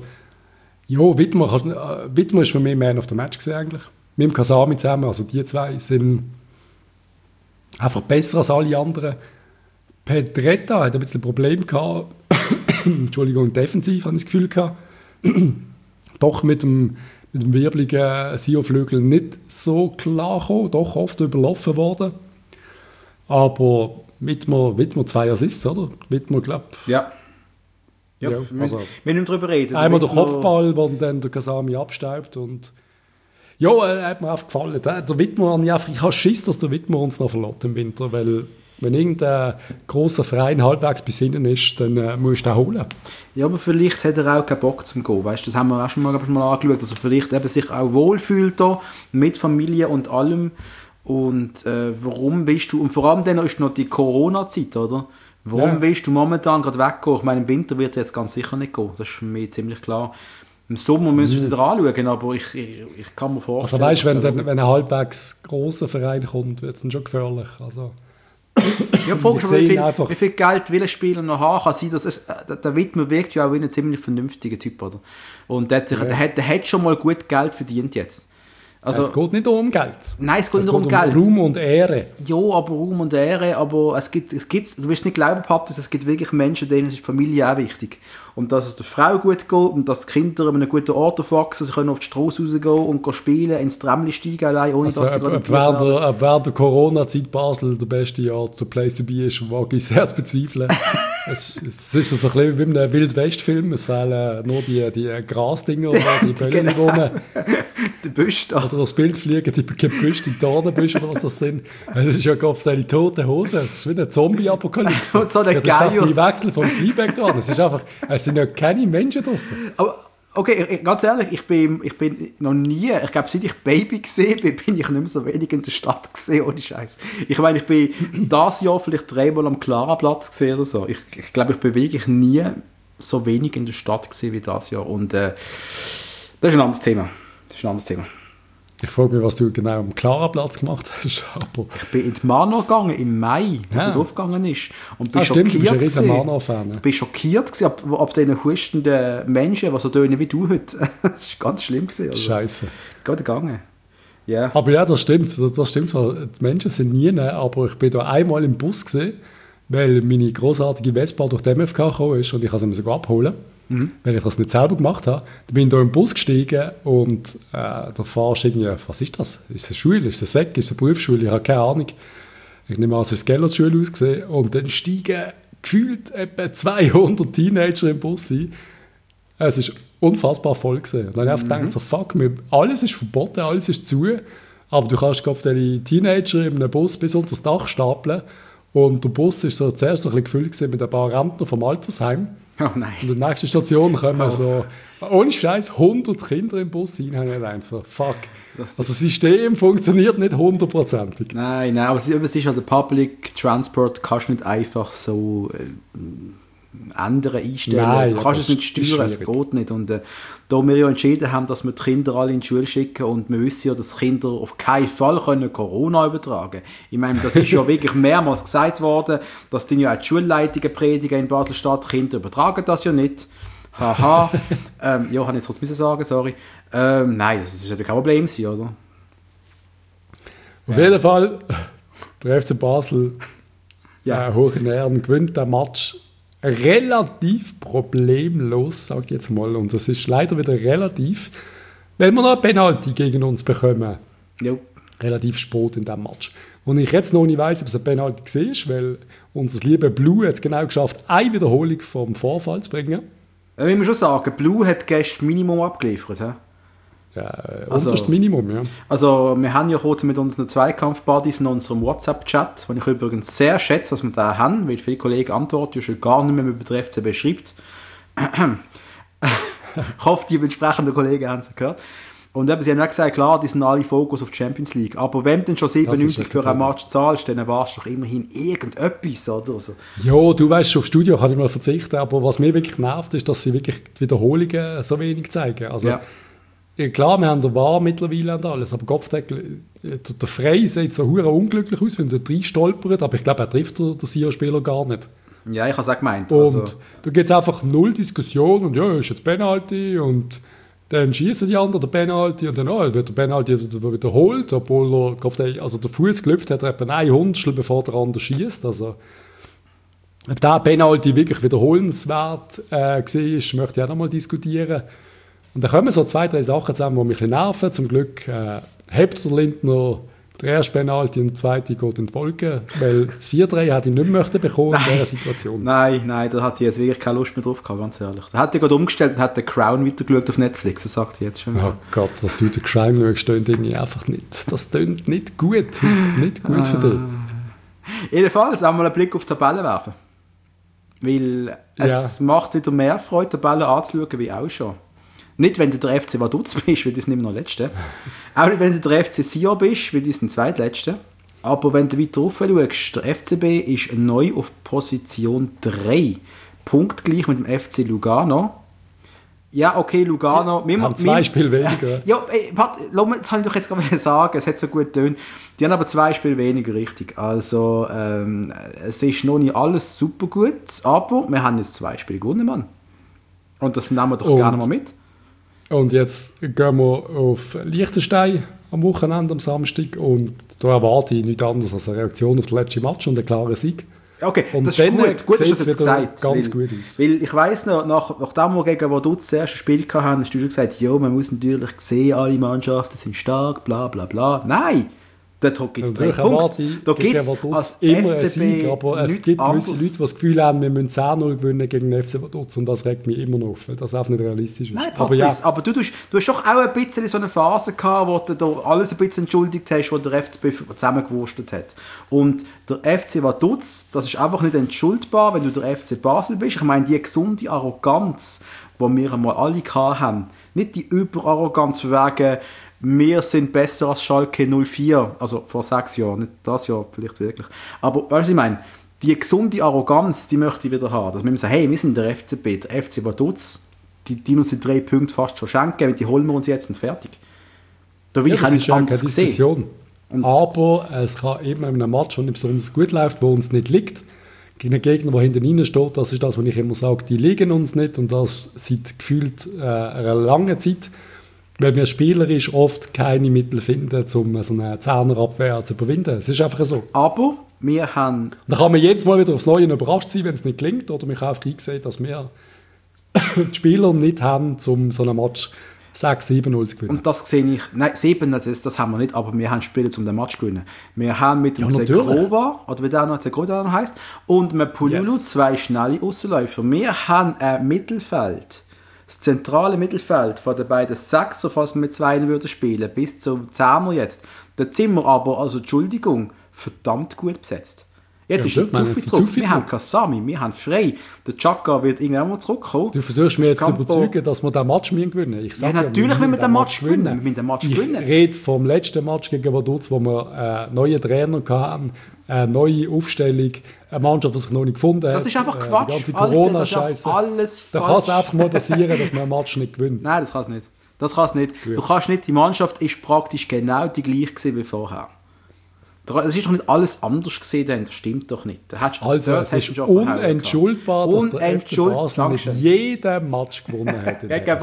Wittmer ist für mich Man of the Match gewesen eigentlich. Mit dem Kasami zusammen, also die zwei sind einfach besser als alle anderen. Pedretta hat ein bisschen Probleme gehabt, Entschuldigung, defensiv habe ich das Gefühl gehabt. Doch mit dem wirbligen Sia-Flügel nicht so klar gekommen, doch oft überlaufen worden. Aber Wittmer 2 Assists, oder? Wittmer, glaube ich. Ja, also, wir müssen darüber reden. Einmal der Kopfball, wo dann der Kasami abstaubt. Und ja, hat mir einfach gefallen. Der Wittmer, ich habe Schiss, dass der Wittmer uns noch verlässt im Winter, weil wenn irgendein grosser Verein halbwegs besinnen ist, dann musst du ihn holen. Ja, aber vielleicht hat er auch keinen Bock zum Gehen. Weißt, das haben wir auch schon mal angeschaut, dass er vielleicht eben sich auch wohlfühlt da, mit Familie und allem. Und warum willst du, und vor allem dann ist noch die Corona-Zeit, oder? Warum willst du momentan gerade weggehen? Ich meine, im Winter wird er jetzt ganz sicher nicht gehen. Das ist mir ziemlich klar. Im Sommer müssen wir es wieder anschauen, aber ich kann mir vorstellen... Also weißt du, wenn ein halbwegs grosser Verein kommt, wird es dann schon gefährlich. Also, ja, die Frage ist, wie viel Geld will ein Spieler noch haben? Kann sein, dass der Wittmer wirkt ja auch wie ein ziemlich vernünftiger Typ, oder? Und der hat schon mal gut Geld verdient jetzt. Also, es geht nicht nur um Geld. Nein, es geht nicht nur um Geld. Ruhm und Ehre. Ja, aber Ruhm und Ehre, aber es gibt, du wirst nicht glauben, Patrick, es gibt wirklich Menschen, denen ist die Familie auch wichtig. Und dass es der Frau gut geht und dass die Kinder an einem guten Ort aufwachsen, sie können auf die Straße rausgehen und spielen, ins Tramli steigen allein, ohne dass sie gerade während der Corona-Zeit Basel der beste Ort, der Place to be ist, wage ich sehr zu bezweifeln. es ist so ein bisschen wie in einem Wild-West-Film, es fehlen nur die Grasdinger oder die Böllen rum. Der Büst. Oder das Bild fliegen, die Gebüscht im Dornenbüsch oder was das sind. Es ist ja auf seine toten Hosen. Es ist wie eine Zombie-Apokalypse. Und so eine das ist einfach die Wechsel vom Fleabag dran. Es sind ja keine Menschen draussen. Aber okay, ganz ehrlich, ich bin noch nie, ich glaube, seit ich Baby gesehen bin ich nicht mehr so wenig in der Stadt gesehen, ohne Scheiß. Ich meine, ich bin dieses Jahr vielleicht 3-mal am Klaraplatz gesehen oder so. Ich glaube, ich bin wirklich nie so wenig in der Stadt gesehen wie dieses Jahr. Und das ist ein anderes Thema. Ich frage mich, was du genau am Klaraplatz gemacht hast. Aber ich bin in die Manor gegangen, im Mai, als es aufgegangen ist. Und bin stimmt, schockiert. Du bist ein Manor-Fan. Ich bin schockiert ab diesen hustenden Menschen, die so tönen wie du heute. Das war ganz schlimm. Also. Scheiße. Gerade gegangen. Yeah. Aber ja, das stimmt. Das stimmt zwar. Die Menschen sind nie, aber ich bin da einmal im Bus gesehen, weil meine grossartige Vespa durch die MFK gekommen ist und ich kann sie sogar abholen. Weil ich das nicht selber gemacht habe. Dann bin ich da im Bus gestiegen und der Fahrer ist irgendwie, was ist das? Ist es eine Schule? Ist es eine Sek? Ist es eine Berufsschule? Ich habe keine Ahnung. Ich nehme an, es ist eine Gellert-Schule ausgesehen. Und dann steigen gefühlt etwa 200 Teenager im Bus ein. Es war unfassbar voll gewesen. Und dann habe ich gedacht, so, fuck, alles ist verboten, alles ist zu. Aber du kannst auf diese Teenager in einem Bus bis unter das Dach stapeln. Und der Bus war so zuerst so ein bisschen gefüllt mit ein paar Rentner vom Altersheim. Oh nein. Und in der nächsten Station kommen so, ohne Scheiß, 100 Kinder im Bus rein. Habe ich gedacht, so, fuck. Also das System funktioniert nicht 100%. Nein, aber es ist halt der Public Transport, kannst du nicht einfach so ändern, einstellen. Nein, du kannst es nicht steuern, es geht nicht. Und da wir ja entschieden haben, dass wir die Kinder alle in die Schule schicken und wir wissen ja, dass Kinder auf keinen Fall können Corona übertragen können. Ich meine, das ist ja wirklich mehrmals gesagt worden, dass dann ja auch die Schulleitungen predigen in Basel-Stadt, Kinder übertragen das ja nicht. Haha. Ja, habe ich jetzt kurz sagen, sorry. Nein, das ist ja kein Problem sein, oder? Auf jeden Fall, der FC Basel hoch in Ehren gewinnt den Match relativ problemlos, sage ich jetzt mal. Und das ist leider wieder relativ, weil wir noch eine Penalty gegen uns bekommen. Jo. Relativ spät in diesem Match. Und ich jetzt noch nicht weiss, ob es eine Penalty war, weil unser lieber Blue hat es genau geschafft, eine Wiederholung vom Vorfall zu bringen. Ja, ich muss schon sagen, Blue hat gestern Minimum abgeliefert. He? Ja, unteres Minimum, ja. Also, wir haben ja kurz mit unseren Zweikampf-Buddies in unserem WhatsApp-Chat, den ich übrigens sehr schätze, dass wir da haben, weil viele Kollegen antworten ja schon gar nicht mehr über den FCB schreibt. Ich hoffe, die entsprechenden Kollegen haben es gehört. Und eben, sie haben auch gesagt, klar, die sind alle Fokus auf die Champions League. Aber wenn du dann schon 97 für einen Match zahlst, dann warst du doch immerhin irgendetwas, oder? Also. Ja, du weißt, auf Studio kann ich mal verzichten, aber was mir wirklich nervt, ist, dass sie wirklich die Wiederholungen so wenig zeigen. Also, ja, klar, wir haben den VAR mittlerweile und alles, aber Kopfdeckel, der Frey sieht so hure unglücklich aus, wenn er reinstolpert, aber ich glaube, er trifft den Sieger-Spieler gar nicht. Ja, ich habe es auch gemeint. Und also. da gibt es einfach null Diskussion und ja, ist jetzt Penalty und dann schießen die anderen den Penalty und dann wird der Penalty wiederholt, obwohl also der Fuß gelüpft hat, etwa ein Hundertstel, bevor der andere schießt. Also, ob der Penalty wirklich wiederholenswert war, möchte ich auch noch mal diskutieren. Und dann kommen so 2-3 Sachen zusammen, die mich ein bisschen nerven. Zum Glück hebt der Lindner den ersten Penalty und der zweite geht in die Wolken, weil das 4-3 hätte ich nicht mehr bekommen in dieser Situation. Nein, da hatte ich jetzt wirklich keine Lust mehr drauf gehabt, ganz ehrlich. Da hat ich gerade umgestellt und hat den Crown weitergeschaut auf Netflix, das sagt ich jetzt schon. Oh Gott, dass du den Crown schaust, tönt irgendwie einfach nicht. Das tönt nicht gut, nicht gut für dich. Jedenfalls auch mal einen Blick auf die Tabelle werfen. Weil es macht wieder mehr Freude, die Tabelle anzuschauen, wie auch schon. Nicht, wenn du der FC Vaduz bist, weil die sind immer noch Letzte. Auch nicht, wenn du der FC Sion bist, weil die sind Zweitletzte. Aber wenn du weiter rauf schaust, der FCB ist neu auf Position 3. Punktgleich mit dem FC Lugano. Ja, okay, Lugano. Haben 2 Spiele weniger. Ja, warte, das habe ich doch jetzt gerade sagen, es hat so gut getönt. Die haben aber 2 Spiele weniger, richtig. Also, es ist noch nicht alles super gut, aber wir haben jetzt 2 Spiele gewonnen, Mann. Und das nehmen wir doch gerne mal mit. Und jetzt gehen wir auf Liechtenstein am Wochenende, am Samstag. Und da erwarte ich nichts anderes als eine Reaktion auf den letzten Match und einen klaren Sieg. Okay, und das ist gut. Gut, dass du das jetzt gesagt hast. Ganz gut aus. Weil ich weiss noch, nachdem wir gegen Vaduz das erste Spiel hatten, hast du schon gesagt, ja, man muss natürlich sehen, alle Mannschaften sind stark, bla bla bla. Nein! Dort gibt es 3 Punkte. Da gibt es als immer FCB Sieg, aber es gibt gewisse Leute, die das Gefühl haben, wir müssen 10-0 gewinnen gegen den FC Vaduz und das regt mich immer noch auf, das auch nicht realistisch ist. Nein, Patrice, aber du hast doch auch ein bisschen so eine Phase gehabt, wo du da alles ein bisschen entschuldigt hast, wo der FCB zusammengewurstet hat. Und der FC Vaduz, das ist einfach nicht entschuldbar, wenn du der FC Basel bist. Ich meine, die gesunde Arroganz, die wir einmal alle hatten, nicht die Überarroganz wegen wir sind besser als Schalke 04, also vor 6 Jahren, nicht das Jahr vielleicht wirklich. Aber weißt du, was ich meine? Die gesunde Arroganz, die möchte ich wieder haben. Dass wir sagen, hey, wir sind der FCB, der FC Vaduz, die uns die 3 Punkte fast schon schenken, die holen wir uns jetzt und fertig. Da will ich auch nicht anders sehen. Aber es kann eben in einem Match, der nicht besonders gut läuft, wo uns nicht liegt, gegen einen Gegner, der hinter ihnen steht, das ist das, was ich immer sage, die liegen uns nicht und das seit gefühlt einer langen Zeit. Weil wir spielerisch oft keine Mittel finden, um so eine Zehnerabwehr zu überwinden. Es ist einfach so. Aber wir haben... Da kann man jedes Mal wieder aufs Neue überrascht sein, wenn es nicht gelingt. Oder man kann auch einsehen, dass wir die Spieler nicht haben, um so einen Match 6-7-0 zu gewinnen. Und das sehe ich... Nein, 7, das haben wir nicht, aber wir haben Spiele, um den Match zu gewinnen. Wir haben mit dem Zegrova, oder wie der noch Zegrova heißt, und mit Pululu 2 schnelle Ausläufer. Wir haben ein Mittelfeld. Das zentrale Mittelfeld von den beiden Sechser, falls wir mit 2 würden spielen, bis zum 10er jetzt. Da sind wir aber, also Entschuldigung, verdammt gut besetzt. Jetzt ist zu viel zurück. Wir haben Kasami, wir haben Frei. Der Chaka wird irgendwann mal zurückkommen. Du versuchst mir jetzt zu überzeugen, dass wir den Match gewinnen. Ja, natürlich müssen wir den Match gewinnen. Ich rede vom letzten Match gegen Vaduz, wo wir einen neuen Trainer hatten, eine neue Aufstellung, eine Mannschaft, die sich noch nicht gefunden hat. Das ist einfach Quatsch. Die ganze Corona-Scheiße. Da kann es einfach mal passieren, dass man einen Match nicht gewinnt. Nein, das kann es nicht. Das kann es nicht. Du kannst nicht, die Mannschaft ist praktisch genau die gleiche wie vorher. Es ist doch nicht alles anders gesehen, das stimmt doch nicht. Also, es ist unentschuldbar, dass der FC Basel nicht jeden Match gewonnen hat. Gegen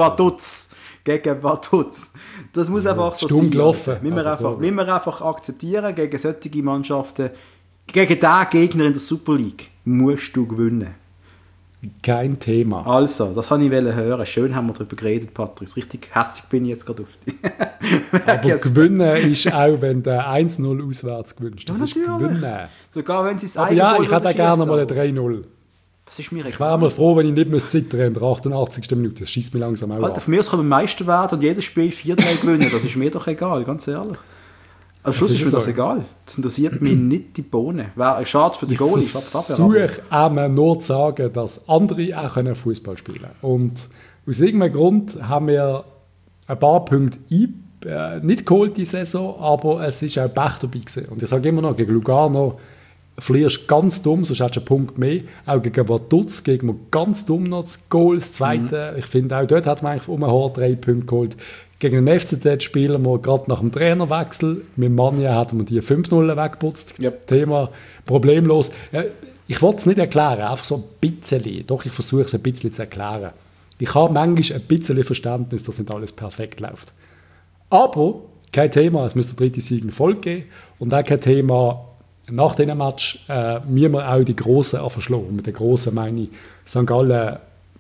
Vaduz. Das muss einfach so sein. Gelaufen. Müssen wir einfach akzeptieren, gegen solche Mannschaften, gegen diesen Gegner in der Super League musst du gewinnen. Kein Thema. Also, das wollte ich hören. Schön haben wir darüber geredet, Patrice. Richtig hässlich bin ich jetzt gerade auf dich. Aber gewinnen ist auch, wenn du 1-0 auswärts gewinnst. Das ist gewinnen. Sogar wenn sie es Aber ja, ich hätte auch gerne mal ein 3-0. Das ist mir egal. Ich wäre mal froh, wenn ich nicht zittern in der 88. Minute. Das schießt mich langsam auch Alter, von mir aus können wir Meister werden und jedes Spiel 4-3 gewinnen. Das ist mir doch egal, ganz ehrlich. Am Schluss ist mir das egal. Das interessiert mich nicht die Bohne. Wäre schade für die Goalie. Ich versuche auch nur zu sagen, dass andere auch Fußball spielen können. Und aus irgendeinem Grund haben wir ein paar Punkte nicht geholt die Saison, aber es ist auch Pech dabei gewesen. Und ich sage immer noch, gegen Lugano verlierst ganz dumm, sonst hättest du einen Punkt mehr. Auch gegen Vaduz gegen wir ganz dumm noch das Goal, das zweite. Ich finde, auch dort hat man eigentlich um ein 3 Punkte geholt. Gegen den FCZ spielen wir gerade nach dem Trainerwechsel. Mit Manja hatten wir die 5-0 weggeputzt. Yep. Thema problemlos. Ich wollte es nicht erklären, einfach so ein bisschen. Doch, ich versuche es ein bisschen zu erklären. Ich habe manchmal ein bisschen Verständnis, dass nicht alles perfekt läuft. Aber kein Thema, es müsste der 3. Sieg in Folge geben. Und auch kein Thema, nach diesem Match müssen wir auch die Grossen verschlagen. Mit den Grossen meine ich St. Gallen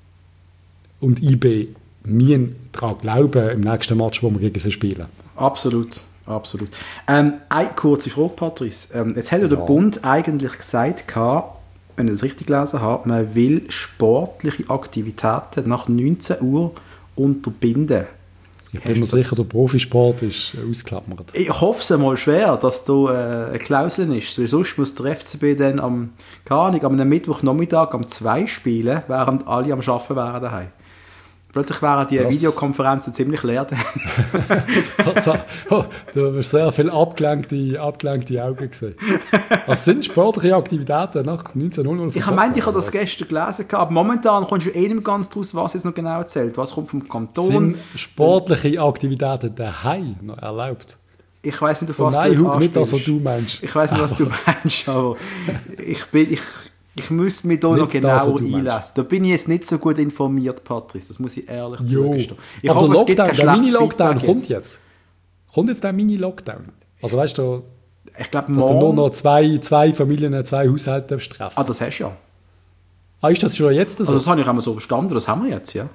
und IB. Wir daran glauben im nächsten Match, wo wir gegen sie spielen. Absolut, absolut. Eine kurze Frage, Patrice. Jetzt hat ja der Bund eigentlich gesagt, wenn ich das richtig gelesen habe, man will sportliche Aktivitäten nach 19 Uhr unterbinden. Ich bin mir sicher, der Profisport ist ausgeklammert. Ich hoffe es einmal schwer, dass da eine Klausel ist. Sonst muss der FCB dann am Mittwochnachmittag um 2 spielen, während alle am Arbeiten wären daheim. Plötzlich wären die Videokonferenzen ziemlich leer. Also, du hast sehr viele abgelenkte Augen gesehen. Was sind sportliche Aktivitäten nach 1900? Ich meine, ich habe das gestern gelesen, aber momentan kommst du nicht ganz draus, was jetzt noch genau erzählt. Was kommt vom Kanton? Sind sportliche Aktivitäten daheim noch erlaubt? Ich weiß nicht, auf was du jetzt anspielst. Nicht das, was du meinst. Ich weiß nicht, was du meinst, aber ich müsste mich da noch genauer einlesen. Da bin ich jetzt nicht so gut informiert, Patrice. Das muss ich ehrlich zugestehen. Ich aber hoffe, der Mini-Lockdown kommt jetzt. Kommt jetzt der Mini-Lockdown? Also weißt du, ich glaube, dass du nur noch zwei Familien, 2 Haushalte treffen. Ah, das hast du ja. Ah, ist das schon jetzt so? Also das habe ich einmal so verstanden, das haben wir jetzt, ja.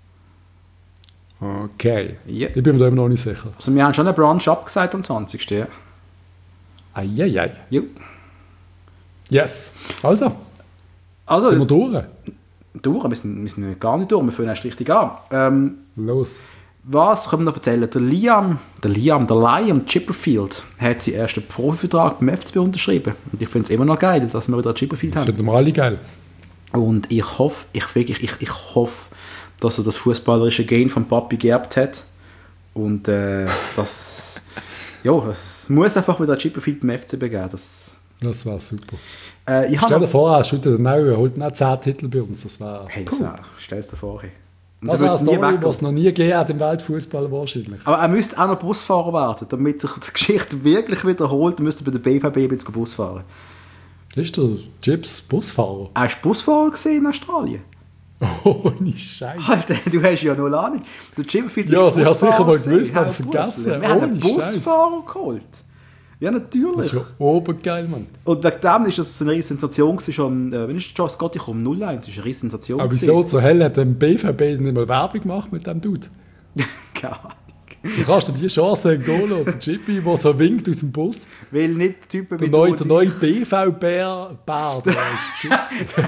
Okay. Ja. Ich bin mir da immer noch nicht sicher. Also wir haben schon einen Brunch abgesagt am 20. Ja. Eieiei. Jo. Yes. Also sind wir durch? Wir sind gar nicht durch, wir fangen erst richtig an. Los. Was können wir noch erzählen? Der Liam Chipperfield hat seinen ersten Profivertrag beim FCB unterschrieben. Und ich finde es immer noch geil, dass wir wieder Chipperfield haben. Finden wir alle geil. Und ich hoffe, dass er das fußballerische Gen von Papi geerbt hat. Und es muss einfach wieder Chipperfield beim FCB geben. Das war super. Stell dir vor, er holt noch 10 Titel bei uns. Das war stell es dir vor. Das war eine Story, was es noch nie gegeben hat im Weltfußball wahrscheinlich. Aber er müsste auch noch Busfahrer werden, damit sich die Geschichte wirklich wiederholt. Er müsste bei der BVB jetzt Bus fahren. Ist der Chips Busfahrer? Er war Busfahrer in Australien. Oh, nicht Scheiße. Alter, du hast ja noch Ahnung. Der Chipperfield ist Busfahrer. Ja, sie hat sicher mal gewusst, aber vergessen. Wir haben einen Busfahrer geholt. Ja, natürlich. Das ist ja obergeil, Mann. Und wegen dem ist das eine riesen Sensation gewesen, wenn ist Joe Scotty um 0-1, das ist eine riesen Sensation. Aber wieso zur Hölle hat der BVB nicht mal Werbung gemacht mit dem Dude? Keine Ahnung. Du kannst dir die Chance entgehen, der Chippy, der so winkt aus dem Bus. Weil nicht Typen der neue BV-Bär, der ist Chips.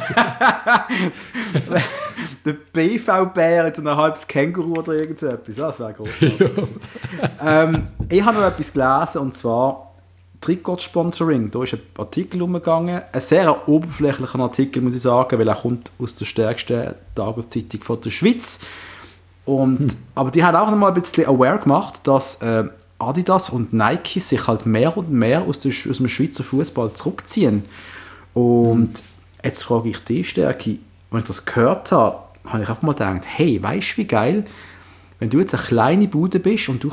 Der BV-Bär hat so ein halbes Känguru oder irgend so etwas. Das wäre großartig. Ich habe noch etwas gelesen, und zwar Trikot-Sponsoring. Da ist ein Artikel umgegangen. Ein sehr oberflächlicher Artikel, muss ich sagen, weil er kommt aus der stärksten Tageszeitung von der Schweiz. Aber die haben auch noch mal ein bisschen aware gemacht, dass Adidas und Nike sich halt mehr und mehr aus dem Schweizer Fußball zurückziehen. Und jetzt frage ich dich, Stärke, wenn ich das gehört habe, habe ich einfach mal gedacht, hey, weißt du, wie geil, wenn du jetzt eine kleine Bude bist und du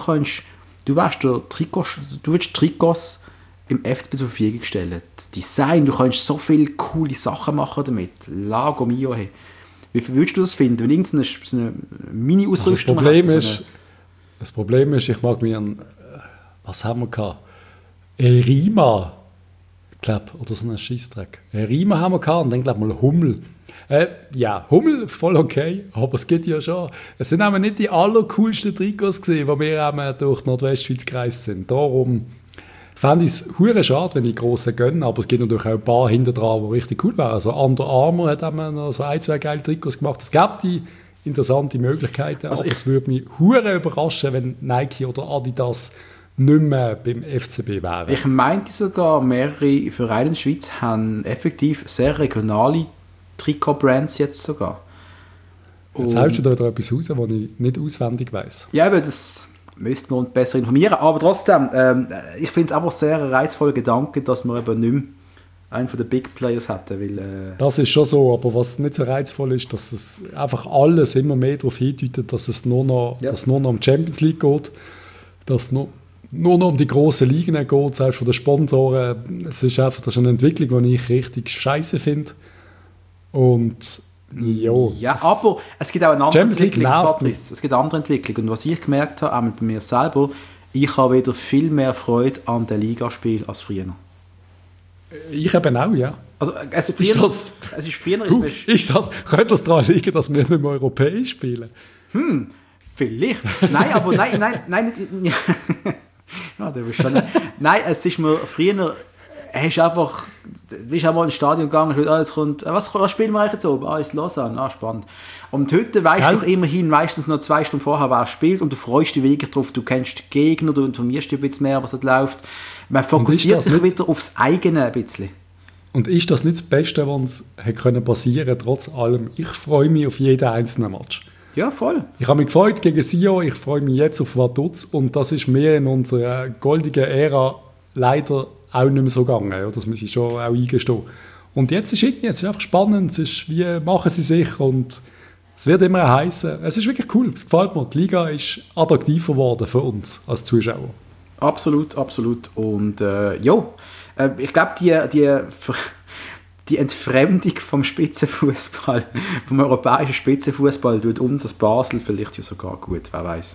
willst Trikots im FCB zur Verfügung stellen. Das Design, du kannst so viele coole Sachen machen damit. Lago mio, hey. Wie würdest du das finden, wenn irgendeine so eine Mini-Ausrüstung hat? Das Problem ist, ich mag mich an, was haben wir gehabt? Erima, glaube oder so ein Scheissdreck. Erima haben wir gehabt und dann glaube ich mal Hummel. Ja, Hummel, voll okay, aber es geht ja schon. Es sind aber nicht die allercoolsten Trikots gesehen, die wir durch die Nordwestschweiz gereist sind. Darum fände ich es hure schade, wenn die Grossen gönnen, aber es gibt natürlich auch ein paar hinter dran, die richtig cool wären. Also Under Armour hat noch so 1, 2 geile Trikots gemacht. Es gibt die interessante Möglichkeiten, also aber es würde mich hure überraschen, wenn Nike oder Adidas nicht mehr beim FCB wären. Ich meinte sogar, mehrere Vereine in der Schweiz haben effektiv sehr regionale Trikot-Brands jetzt sogar. Jetzt haust du da etwas raus, was ich nicht auswendig weiss. Ja, aber das müssten wir uns besser informieren. Aber trotzdem, ich finde es einfach sehr ein reizvoller Gedanke, dass wir eben nicht mehr einen von den Big Players hätten. Weil, das ist schon so, aber was nicht so reizvoll ist, dass es einfach alles immer mehr darauf hindeutet, dass es nur noch um die Champions League geht, dass es nur noch um die grossen Ligen geht, selbst von den Sponsoren. Es ist einfach, das ist eine Entwicklung, die ich richtig scheiße finde. Und ja, aber es gibt auch eine andere Entwicklung, Patrice. Es gibt eine andere Entwicklung. Und was ich gemerkt habe, auch bei mir selber, ich habe wieder viel mehr Freude an den Ligaspielen als früher. Ich eben auch, ja. Also, könnte das daran liegen, dass wir nicht mehr europäisch spielen? Vielleicht. Nein, aber nein. Ja, nein, es ist mir früher. Du bist auch mal ins Stadion gegangen und jetzt kommt, was spielen wir eigentlich jetzt oben? Ist Lausanne, spannend. Und heute weißt du doch immerhin meistens noch 2 Stunden vorher, wer spielt, und du freust dich wirklich drauf, du kennst die Gegner, du informierst dich ein bisschen mehr, was dort läuft. Man fokussiert sich wieder aufs eigene ein bisschen. Und ist das nicht das Beste, was uns passieren konnte, trotz allem? Ich freue mich auf jeden einzelnen Match. Ja, voll. Ich habe mich gefreut gegen Sion, ich freue mich jetzt auf Vaduz und das ist mir in unserer goldenen Ära leider auch nicht mehr so gegangen. Ja, das muss ich schon auch eingestehen. Und jetzt ist es ist einfach spannend, es ist, wie machen sie sich und es wird immer heißen. Es ist wirklich cool, es gefällt mir. Die Liga ist attraktiver geworden für uns als Zuschauer. Absolut, absolut. Und ich glaube, die Entfremdung vom Spitzenfußball, vom europäischen Spitzenfußball, tut uns als Basel vielleicht ja sogar gut, wer weiß.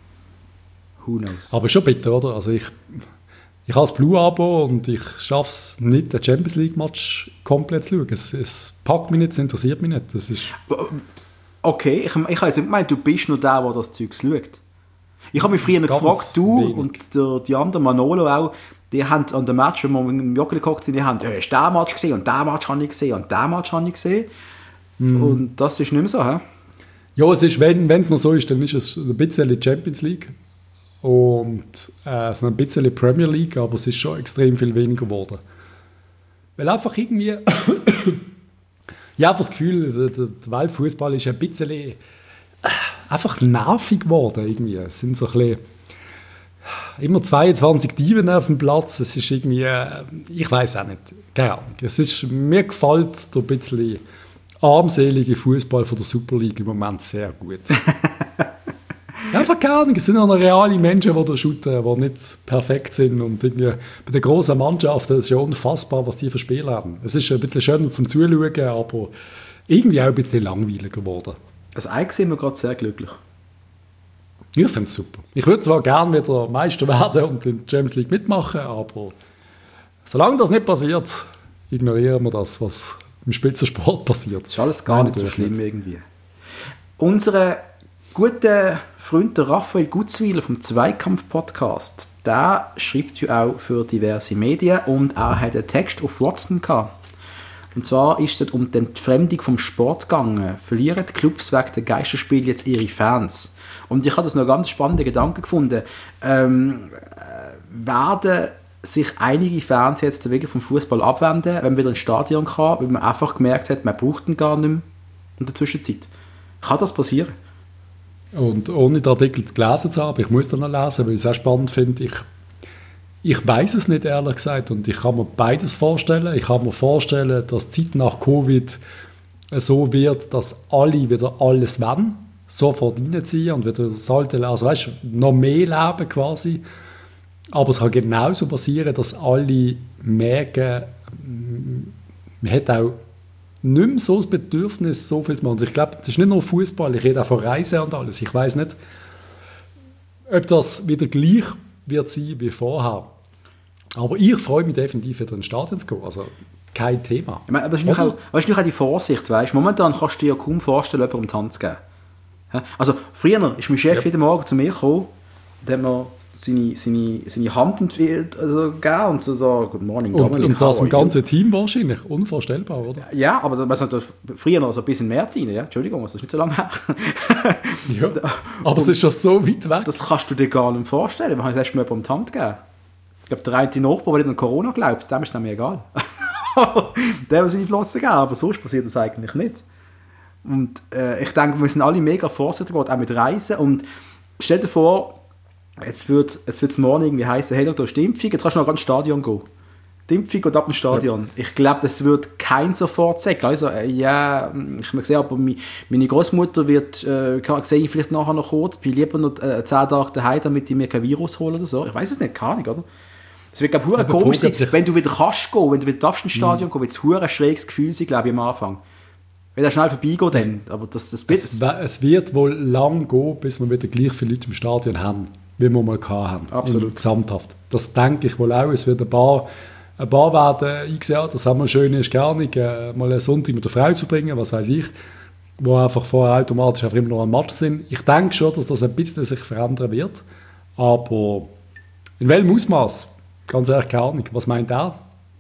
Who knows? Aber schon bitter, oder? Also ich habe das Blue-Abo und ich schaffe es nicht, den Champions League-Match komplett zu schauen. Es packt mich nicht, es interessiert mich nicht. Das ist okay, ich habe jetzt nicht gemeint, du bist nur der das Zeug schaut. Ich habe mich früher gefragt, du wenig. Und die anderen, Manolo auch, die haben an dem Match, wenn wir im Joggeli geguckt sind, die haben, hast du den Match gesehen und den Match habe ich gesehen und den Match habe ich gesehen. Und das ist nicht mehr so, hä? Ja, es ist, wenn es noch so ist, dann ist es ein bisschen Champions League und so ein bisschen Premier League, aber es ist schon extrem viel weniger geworden. Weil einfach irgendwie ich habe das Gefühl, der Weltfußball ist ein bisschen einfach nervig geworden irgendwie. Es sind so ein bisschen immer 22 Dieben auf dem Platz. Es ist irgendwie, ich weiß auch nicht, keine Ahnung. Mir gefällt der ein bisschen armselige Fußball von der Super League im Moment sehr gut. Einfach keine Ahnung, es sind auch noch reale Menschen, die da shooten, die nicht perfekt sind. Und irgendwie bei den grossen Mannschaften ist es ja unfassbar, was die für Spiele haben. Es ist ein bisschen schöner zum Zuschauen, aber irgendwie auch ein bisschen langweiliger geworden. Also eigentlich sind wir gerade sehr glücklich. Ich finde es super. Ich würde zwar gerne wieder Meister werden und in der Champions League mitmachen, aber solange das nicht passiert, ignorieren wir das, was im Spitzensport passiert. Das ist alles gar nicht so schlimm irgendwie. Unsere gute Freund der Raphael Gutzwiller vom Zweikampf-Podcast, der schreibt ja auch für diverse Medien und er hat einen Text auf Watson gehabt. Und zwar ist es um die Entfremdung vom Sport gegangen. Verlieren die Clubs wegen der Geisterspiele jetzt ihre Fans? Und ich habe das noch ganz spannende Gedanken gefunden. Werden sich einige Fans jetzt wegen vom Fußball abwenden, wenn man wieder ins Stadion kann, weil man einfach gemerkt hat, man braucht ihn gar nicht mehr in der Zwischenzeit? Kann das passieren? Und ohne den Artikel gelesen zu haben, ich muss den noch lesen, weil ich es sehr spannend finde, ich weiß es nicht, ehrlich gesagt, und ich kann mir beides vorstellen. Ich kann mir vorstellen, dass die Zeit nach Covid so wird, dass alle wieder alles wollen, sofort reinziehen und wieder das alte, also weißt, noch mehr leben quasi. Aber es kann genauso passieren, dass alle merken, man hat auch nicht mehr so das Bedürfnis, so viel zu machen. Und ich glaube, das ist nicht nur Fußball, ich rede auch von Reisen und alles. Ich weiß nicht, ob das wieder gleich wird sein wie vorher. Aber ich freue mich definitiv, wieder ins Stadion zu gehen. Also kein Thema. Ich meine, das ist auch die Vorsicht, weißt? Momentan kannst du dir ja kaum vorstellen, jemandem die Hand zu geben. Also früher ist mein Chef jeden Morgen zu mir gekommen, der hat mir seine Hand gegeben und so Good morning, Dominik. Und das im ganzen Team wahrscheinlich. Unvorstellbar, oder? Ja, aber das war früher noch so ein bisschen mehr Zeit. Ja? Entschuldigung, das ist nicht so lange her. Ja, aber es ist schon so weit weg. Das kannst du dir gar nicht vorstellen. Wir haben erst mal jemandem die Hand gegeben. Ich glaube, der eine Nachbar, der nicht an Corona glaubt, dem ist es mir egal. Der hat seine Flossen gegeben, aber sonst passiert das eigentlich nicht. Und ich denke, wir sind alle mega vorsichtig geworden, auch mit Reisen. Und stell dir vor, jetzt wird es morgen irgendwie heißen, hey, da ist die Impfung, jetzt kannst du noch ganz ins Stadion gehen. Die Impfung geht ab dem Stadion. Ja. Ich glaube, es wird kein sofort sagen. Also, ich habe gesehen, aber meine Großmutter wird, sehe ich vielleicht nachher noch kurz, bin lieber noch 10 Tage daheim, damit ich mir kein Virus hole oder so. Ich weiß es nicht, keine Ahnung, oder? Es wird, glaube ich, komisch sein, wenn du wieder kannst gehen, wenn du wieder darfst ins Stadion gehen, wird es ein schräges Gefühl sein, glaube ich, am Anfang. Wenn er schnell vorbeigeht, dann. Aber es wird wohl lang gehen, bis wir wieder gleich viele Leute im Stadion haben, wie wir mal hatten. Absolut. Gesamthaft. Das denke ich wohl auch. Es wird ein paar werden eingesehen, dass es auch mal schön ist, gar nicht, mal einen Sonntag mit der Frau zu bringen, was weiß ich, wo einfach vorher automatisch einfach immer noch ein Match sind. Ich denke schon, dass das ein bisschen sich verändern wird. Aber in welchem Ausmaß? Ganz ehrlich, keine Ahnung. Was meint er?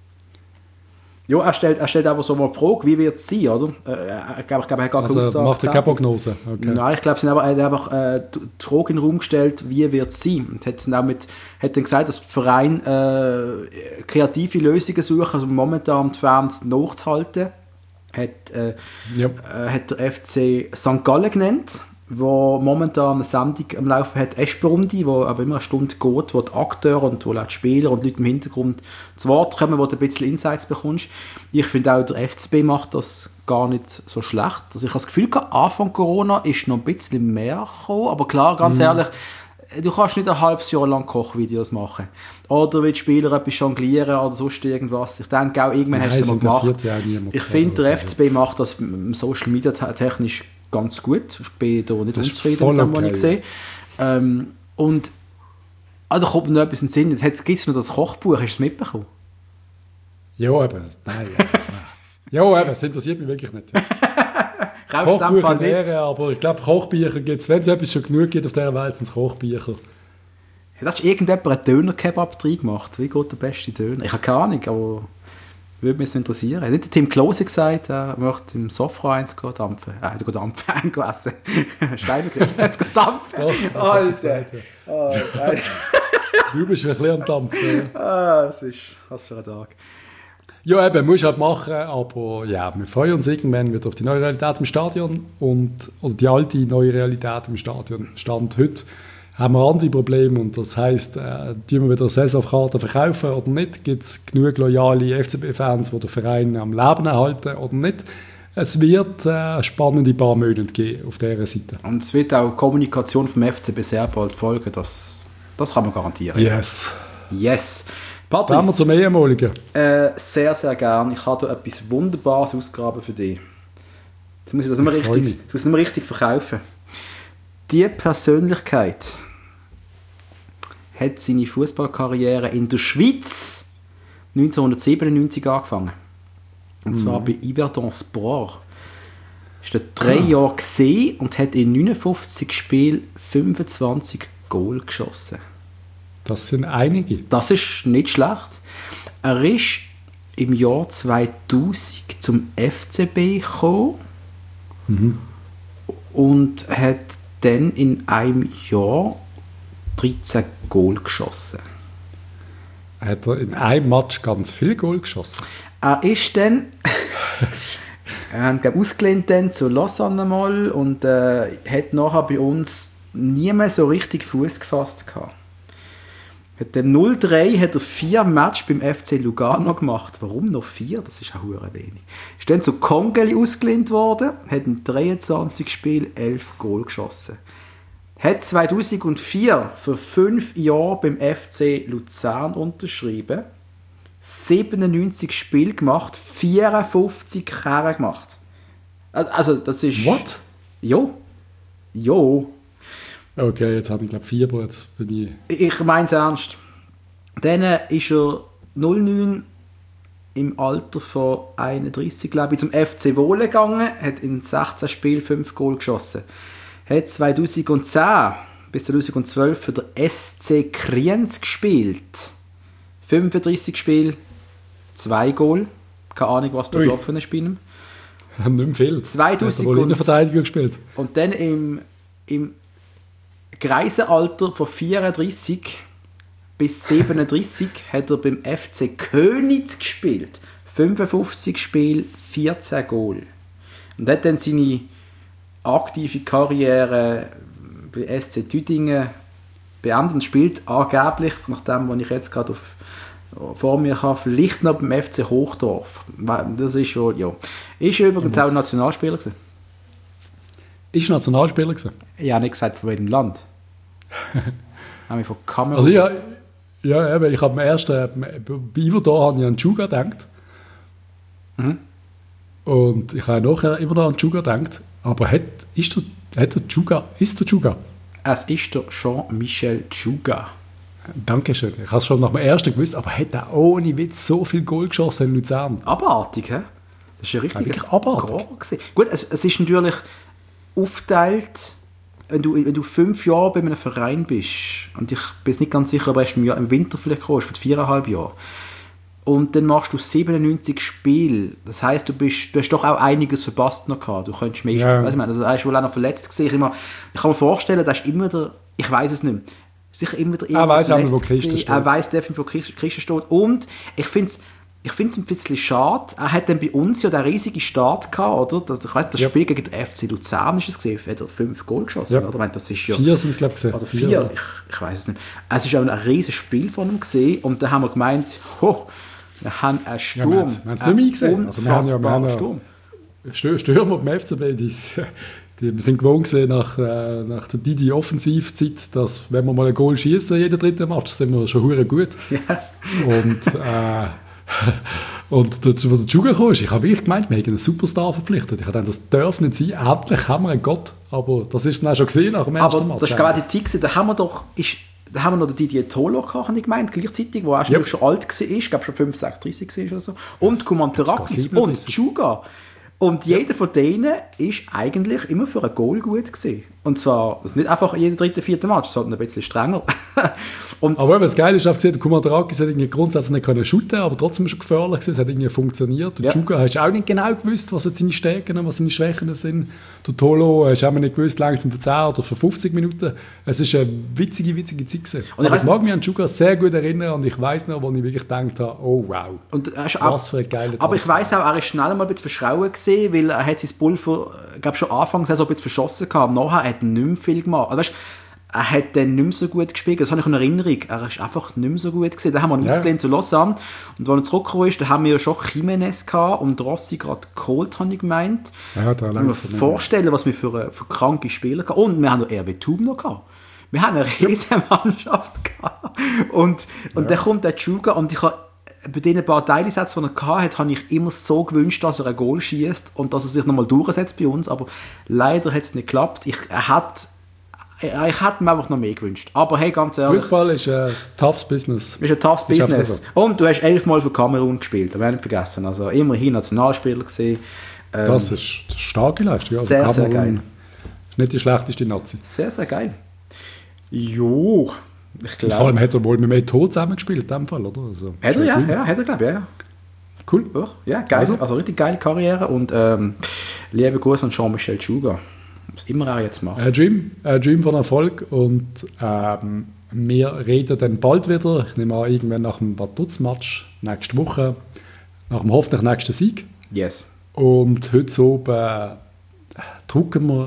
Ja, er stellt aber so mal die Frage, wie wird es sein, oder? Ich glaube, er hat gar keine Aussage. Macht er keine Prognose? Okay. Nein, ich glaube, er hat einfach die Frage in den Raum gestellt, wie wird es sein? Und hat dann gesagt, dass der Verein kreative Lösungen sucht, also momentan die Fans nachzuhalten. Hat der FC St. Gallen genannt, wo momentan eine Sendung am Laufen hat, Esperundi, wo aber immer eine Stunde geht, wo die Akteure und wo auch die Spieler und Leute im Hintergrund zu Wort kommen, wo du ein bisschen Insights bekommst. Ich finde auch, der FCB macht das gar nicht so schlecht. Also ich habe das Gefühl, Anfang Corona ist noch ein bisschen mehr gekommen, aber klar, ganz ehrlich, du kannst nicht ein halbes Jahr lang Kochvideos machen. Oder wie die Spieler etwas jonglieren oder sonst irgendwas. Ich denke auch, irgendwann hast du es mal gemacht. Ja, ich finde, der FCB macht das Social Media technisch ganz gut. Ich bin da nicht unzufrieden mit dem, was ich sehe. Und da kommt mir noch etwas in den Sinn. Jetzt gibt es noch das Kochbuch, hast du es mitbekommen? Ja, aber nein. Ja, aber es interessiert mich wirklich nicht. Kochbücher wären, aber ich glaube, Kochbücher gibt es, wenn es etwas schon genug gibt auf dieser Welt, sind es Kochbücher. Hat irgendjemand einen Döner-Kebab drin gemacht? Wie geht der beste Döner? Ich habe keine Ahnung, aber würde mich interessieren. Hat nicht der Tim Klose gesagt, er möchte im Sofa eins dampfen? Der geht dampfen, eingegessen. Steinerkirch, jetzt geht dampfen. Doch, Alter. Du bist ein bisschen am Dampfen. Das ist was für ein Tag. Ja, eben, musst du halt machen, aber ja, wir freuen uns irgendwann wieder auf die neue Realität im Stadion oder die alte neue Realität im Stadion. Stand heute haben wir andere Probleme und das heisst, tun wir wieder Saisonkarten verkaufen oder nicht? Gibt es genug loyale FCB-Fans, die den Verein am Leben erhalten oder nicht? Es wird spannende paar Monate geben auf dieser Seite. Und es wird auch Kommunikation vom FCB sehr bald folgen, das kann man garantieren. Yes. Patrice, kommen wir zum ehemaligen. Sehr, sehr gern. Ich habe hier etwas Wunderbares ausgraben für dich. Jetzt muss ich das nicht mehr richtig verkaufen. Die Persönlichkeit hat seine Fußballkarriere in der Schweiz 1997 angefangen. Und zwar bei Yverdon Sport. Er war 3 Jahre gesehen und hat in 59 Spielen 25 Goal geschossen. Das sind einige. Das ist nicht schlecht. Er ist im Jahr 2000 zum FCB gekommen und hat dann in einem Jahr 13 Goal geschossen. Hat er in einem Match ganz viele Goal geschossen? Er ist dann ausgelehnt dann zu Lausanne mal und hat nachher bei uns nie mehr so richtig Fuß gefasst gehabt. Mit dem 0-3 hat er 4 Matches beim FC Lugano gemacht. Warum noch 4? Das ist auch verdammt wenig. Ist dann zu Kongeli ausgelehnt worden, hat in 23 Spielen 11 Goal geschossen. Hat 2004 für 5 Jahre beim FC Luzern unterschrieben, 97 Spiele gemacht, 54 Kerne gemacht. Also das ist... What? Jo. Okay, jetzt habe ich glaube 4, aber jetzt bin ich meine es ernst. Dann ist er 09 im Alter von 31, glaube ich, zum FC Wohlen gegangen, hat in 16 Spielen 5 Goal geschossen. Hat 2010 bis 2012 für den SC Kriens gespielt. 35 Spiele, 2 Goal. Keine Ahnung, was da gelaufen ist bei ihm. Nicht mehr viel. 2000 in der Verteidigung gespielt. Und dann im Greisenalter von 34 bis 37 hat er beim FC Königs gespielt. 55 Spiele, 14 Goal. Und hat dann seine aktive Karriere bei SC Tüdingen beendet und spielt angeblich, nach dem, was ich jetzt gerade vor mir habe, vielleicht noch beim FC Hochdorf. Das ist wohl, ja. Ist übrigens auch Nationalspieler gewesen. Ist Nationalspieler gewesen? Ich habe nicht gesagt, von welchem Land. Nämlich von Kamerun. Also ich habe am ersten, bei Yverdon habe ich an Juga gedacht. Und ich habe nachher immer noch an Juga gedacht. Aber ist der Juga? Es ist der Jean-Michel Juga. Dankeschön. Ich habe es schon nach dem ersten gewusst, aber hat er ohne Witz so viel Goal geschossen in Luzern? Abartig, hä? Das ist ja richtig abartig. Gut, es ist natürlich aufteilt, wenn du 5 Jahre bei einem Verein bist, und ich bin nicht ganz sicher, aber im Winter vielleicht gekommen, für 4,5 Jahre, und dann machst du 97 Spiele, das heisst, du hast doch auch einiges verpasst noch gehabt, du könntest mehr spielen. Also er ist wohl auch noch verletzt gewesen. Ich kann mir vorstellen, dass immer ich weiß es nicht mehr, sicher immer der er weiß auch, wo Christen steht. Er weiß definitiv, wo Christen steht, und ich finde es ich finde es ein bisschen schade. Er hat dann bei uns ja den riesigen Start gehabt, oder? Ich weiss, das Spiel gegen den FC Luzern ist es gesehen, hat er 5 Goal geschossen, oder? Ich meine, das ist ja 4 sind es, glaube ich, oder 4, ich weiß es nicht. Es ist auch ein riesiges Spiel von ihm gesehen und da haben wir gemeint, wir haben einen Sturm. Ja, wir haben es nicht mehr gesehen. Also wir haben Sturm. Stürmer beim FCB, die sind gewohnt gewesen nach der Didi-Offensivzeit, dass, wenn wir mal ein Goal schießen jeden dritten Match, sind wir schon hure gut. Ja. Und dazu, wo der Juga kam, ich habe wirklich gemeint, wir hätten einen Superstar verpflichtet. Ich habe gedacht, das darf nicht sein. Endlich haben wir einen Gott. Aber das ist dann auch schon gesehen nach dem ersten Match. Aber das war gerade die Zeit, da haben wir noch den Didier Tolo gehabt, habe ich gemeint, gleichzeitig, der auch schon alt war, ich glaube schon 5, 6, 30 war oder so. Und Kumantarakis und Juga. Und jeder von denen ist eigentlich immer für ein Goal gut gewesen. Und zwar also nicht einfach jeden dritten, vierten Match, sondern ein bisschen strenger. Aber das Geile ist, der Kumantarakis hat grundsätzlich nicht können shooten, aber trotzdem schon gefährlich gewesen, es hat irgendwie funktioniert. Und Juga hast auch nicht genau gewusst, was seine Stärken und was seine Schwächen sind. Der Tolo hast auch nicht gewusst, langsam für 10 oder für 50 Minuten. Es war eine witzige Zeit gewesen. Und ich mag mich an Juga sehr gut erinnern und ich weiss noch, wo ich wirklich gedacht habe, oh wow, was für ein geiler Aber ich weiss auch, er ist schnell mal ein bisschen verschrauen gewesen, weil er hat sein Pulver, glaube schon Anfangs so ein bisschen verschossen gehabt. Nachher hat er nicht mehr viel gemacht. Also, weißt, er hat dann nicht mehr so gut gespielt. Das habe ich in Erinnerung. Er ist einfach nicht mehr so gut gewesen. Dann haben wir ihn ausgeliehen zu Lausanne. Und als er zurückgekommen ist, da haben wir ja schon Jimenez gehabt und Rossi gerade geholt, habe ich gemeint. Ja, da kann man vorstellen, was wir für kranke Spieler hatten. Und wir haben noch RB Thum noch gehabt. Wir haben eine riesige Mannschaft gehabt. Und dann kommt der Juga und ich habe bei den paar Teilsätzen, die er hatte, habe ich immer so gewünscht, dass er ein Goal schießt und dass er sich nochmal durchsetzt bei uns. Aber leider hat es nicht geklappt. Ich hätte mir einfach noch mehr gewünscht. Aber hey, ganz ehrlich. Fußball ist ein toughes Business. Ist ein toughes Business. So. Und du hast 11 Mal für Kamerun gespielt, das werde ich nicht vergessen. Also immerhin Nationalspieler gesehen. Das ist eine starke Leistung. Also sehr, sehr geil. Ist nicht die schlechteste Nazi. Sehr, sehr geil. Jo. Vor allem hat er wohl mit Eto'o zusammengespielt in dem Fall, oder? Also, hat er, ja, hat er, glaube ich, ja. Cool. Ja, geil. Also richtig geile Karriere und liebe Grüße an Jean-Michel Juga. Was immer er jetzt macht. Ein Dream von Erfolg und wir reden dann bald wieder, ich nehme an, irgendwann nach dem Vaduz-Match, nächste Woche, nach dem hoffentlich nächsten Sieg. Yes. Und heute oben drucken wir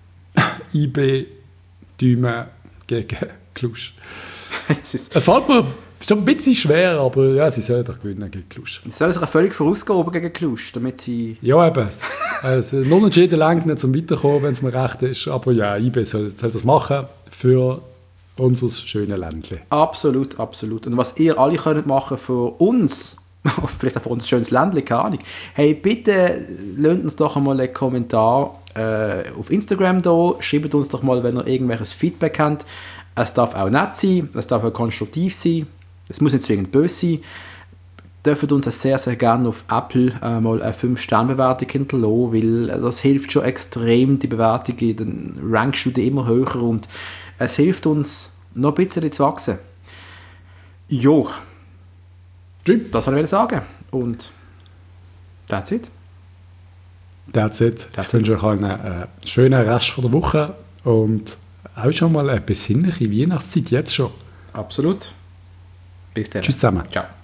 IB Däumen gegen Cluj. Es fällt mir schon ein bisschen schwer, aber ja, sie sollen doch gewinnen gegen Cluj. Sie sollen sich auch völlig vorausgehen gegen Cluj, damit sie... Ja, eben. Also, nur Unentschieden reicht nicht zum Weiterkommen, wenn es mir recht ist. Aber ja, IB soll das machen für unser schönes Ländchen. Absolut, absolut. Und was ihr alle könnt machen für uns, vielleicht auch für unser schönes Ländchen, keine Ahnung. Hey, bitte lasst uns doch einmal einen Kommentar auf Instagram da. Schreibt uns doch mal, wenn ihr irgendwelches Feedback habt. Es darf auch nett sein, es darf auch konstruktiv sein, es muss nicht zwingend böse sein. Dürft uns sehr, sehr gerne auf Apple mal eine 5-Sterne-Bewertung hinterlassen, weil das hilft schon extrem, die Bewertungen, dann rankst du die immer höher und es hilft uns noch ein bisschen zu wachsen. Jo, das wollte ich sagen und that's it. That's it. Ich wünsche euch einen schönen Rest von der Woche und auch schon mal eine besinnliche Weihnachtszeit, jetzt schon. Absolut. Bis dann. Tschüss zusammen. Ciao.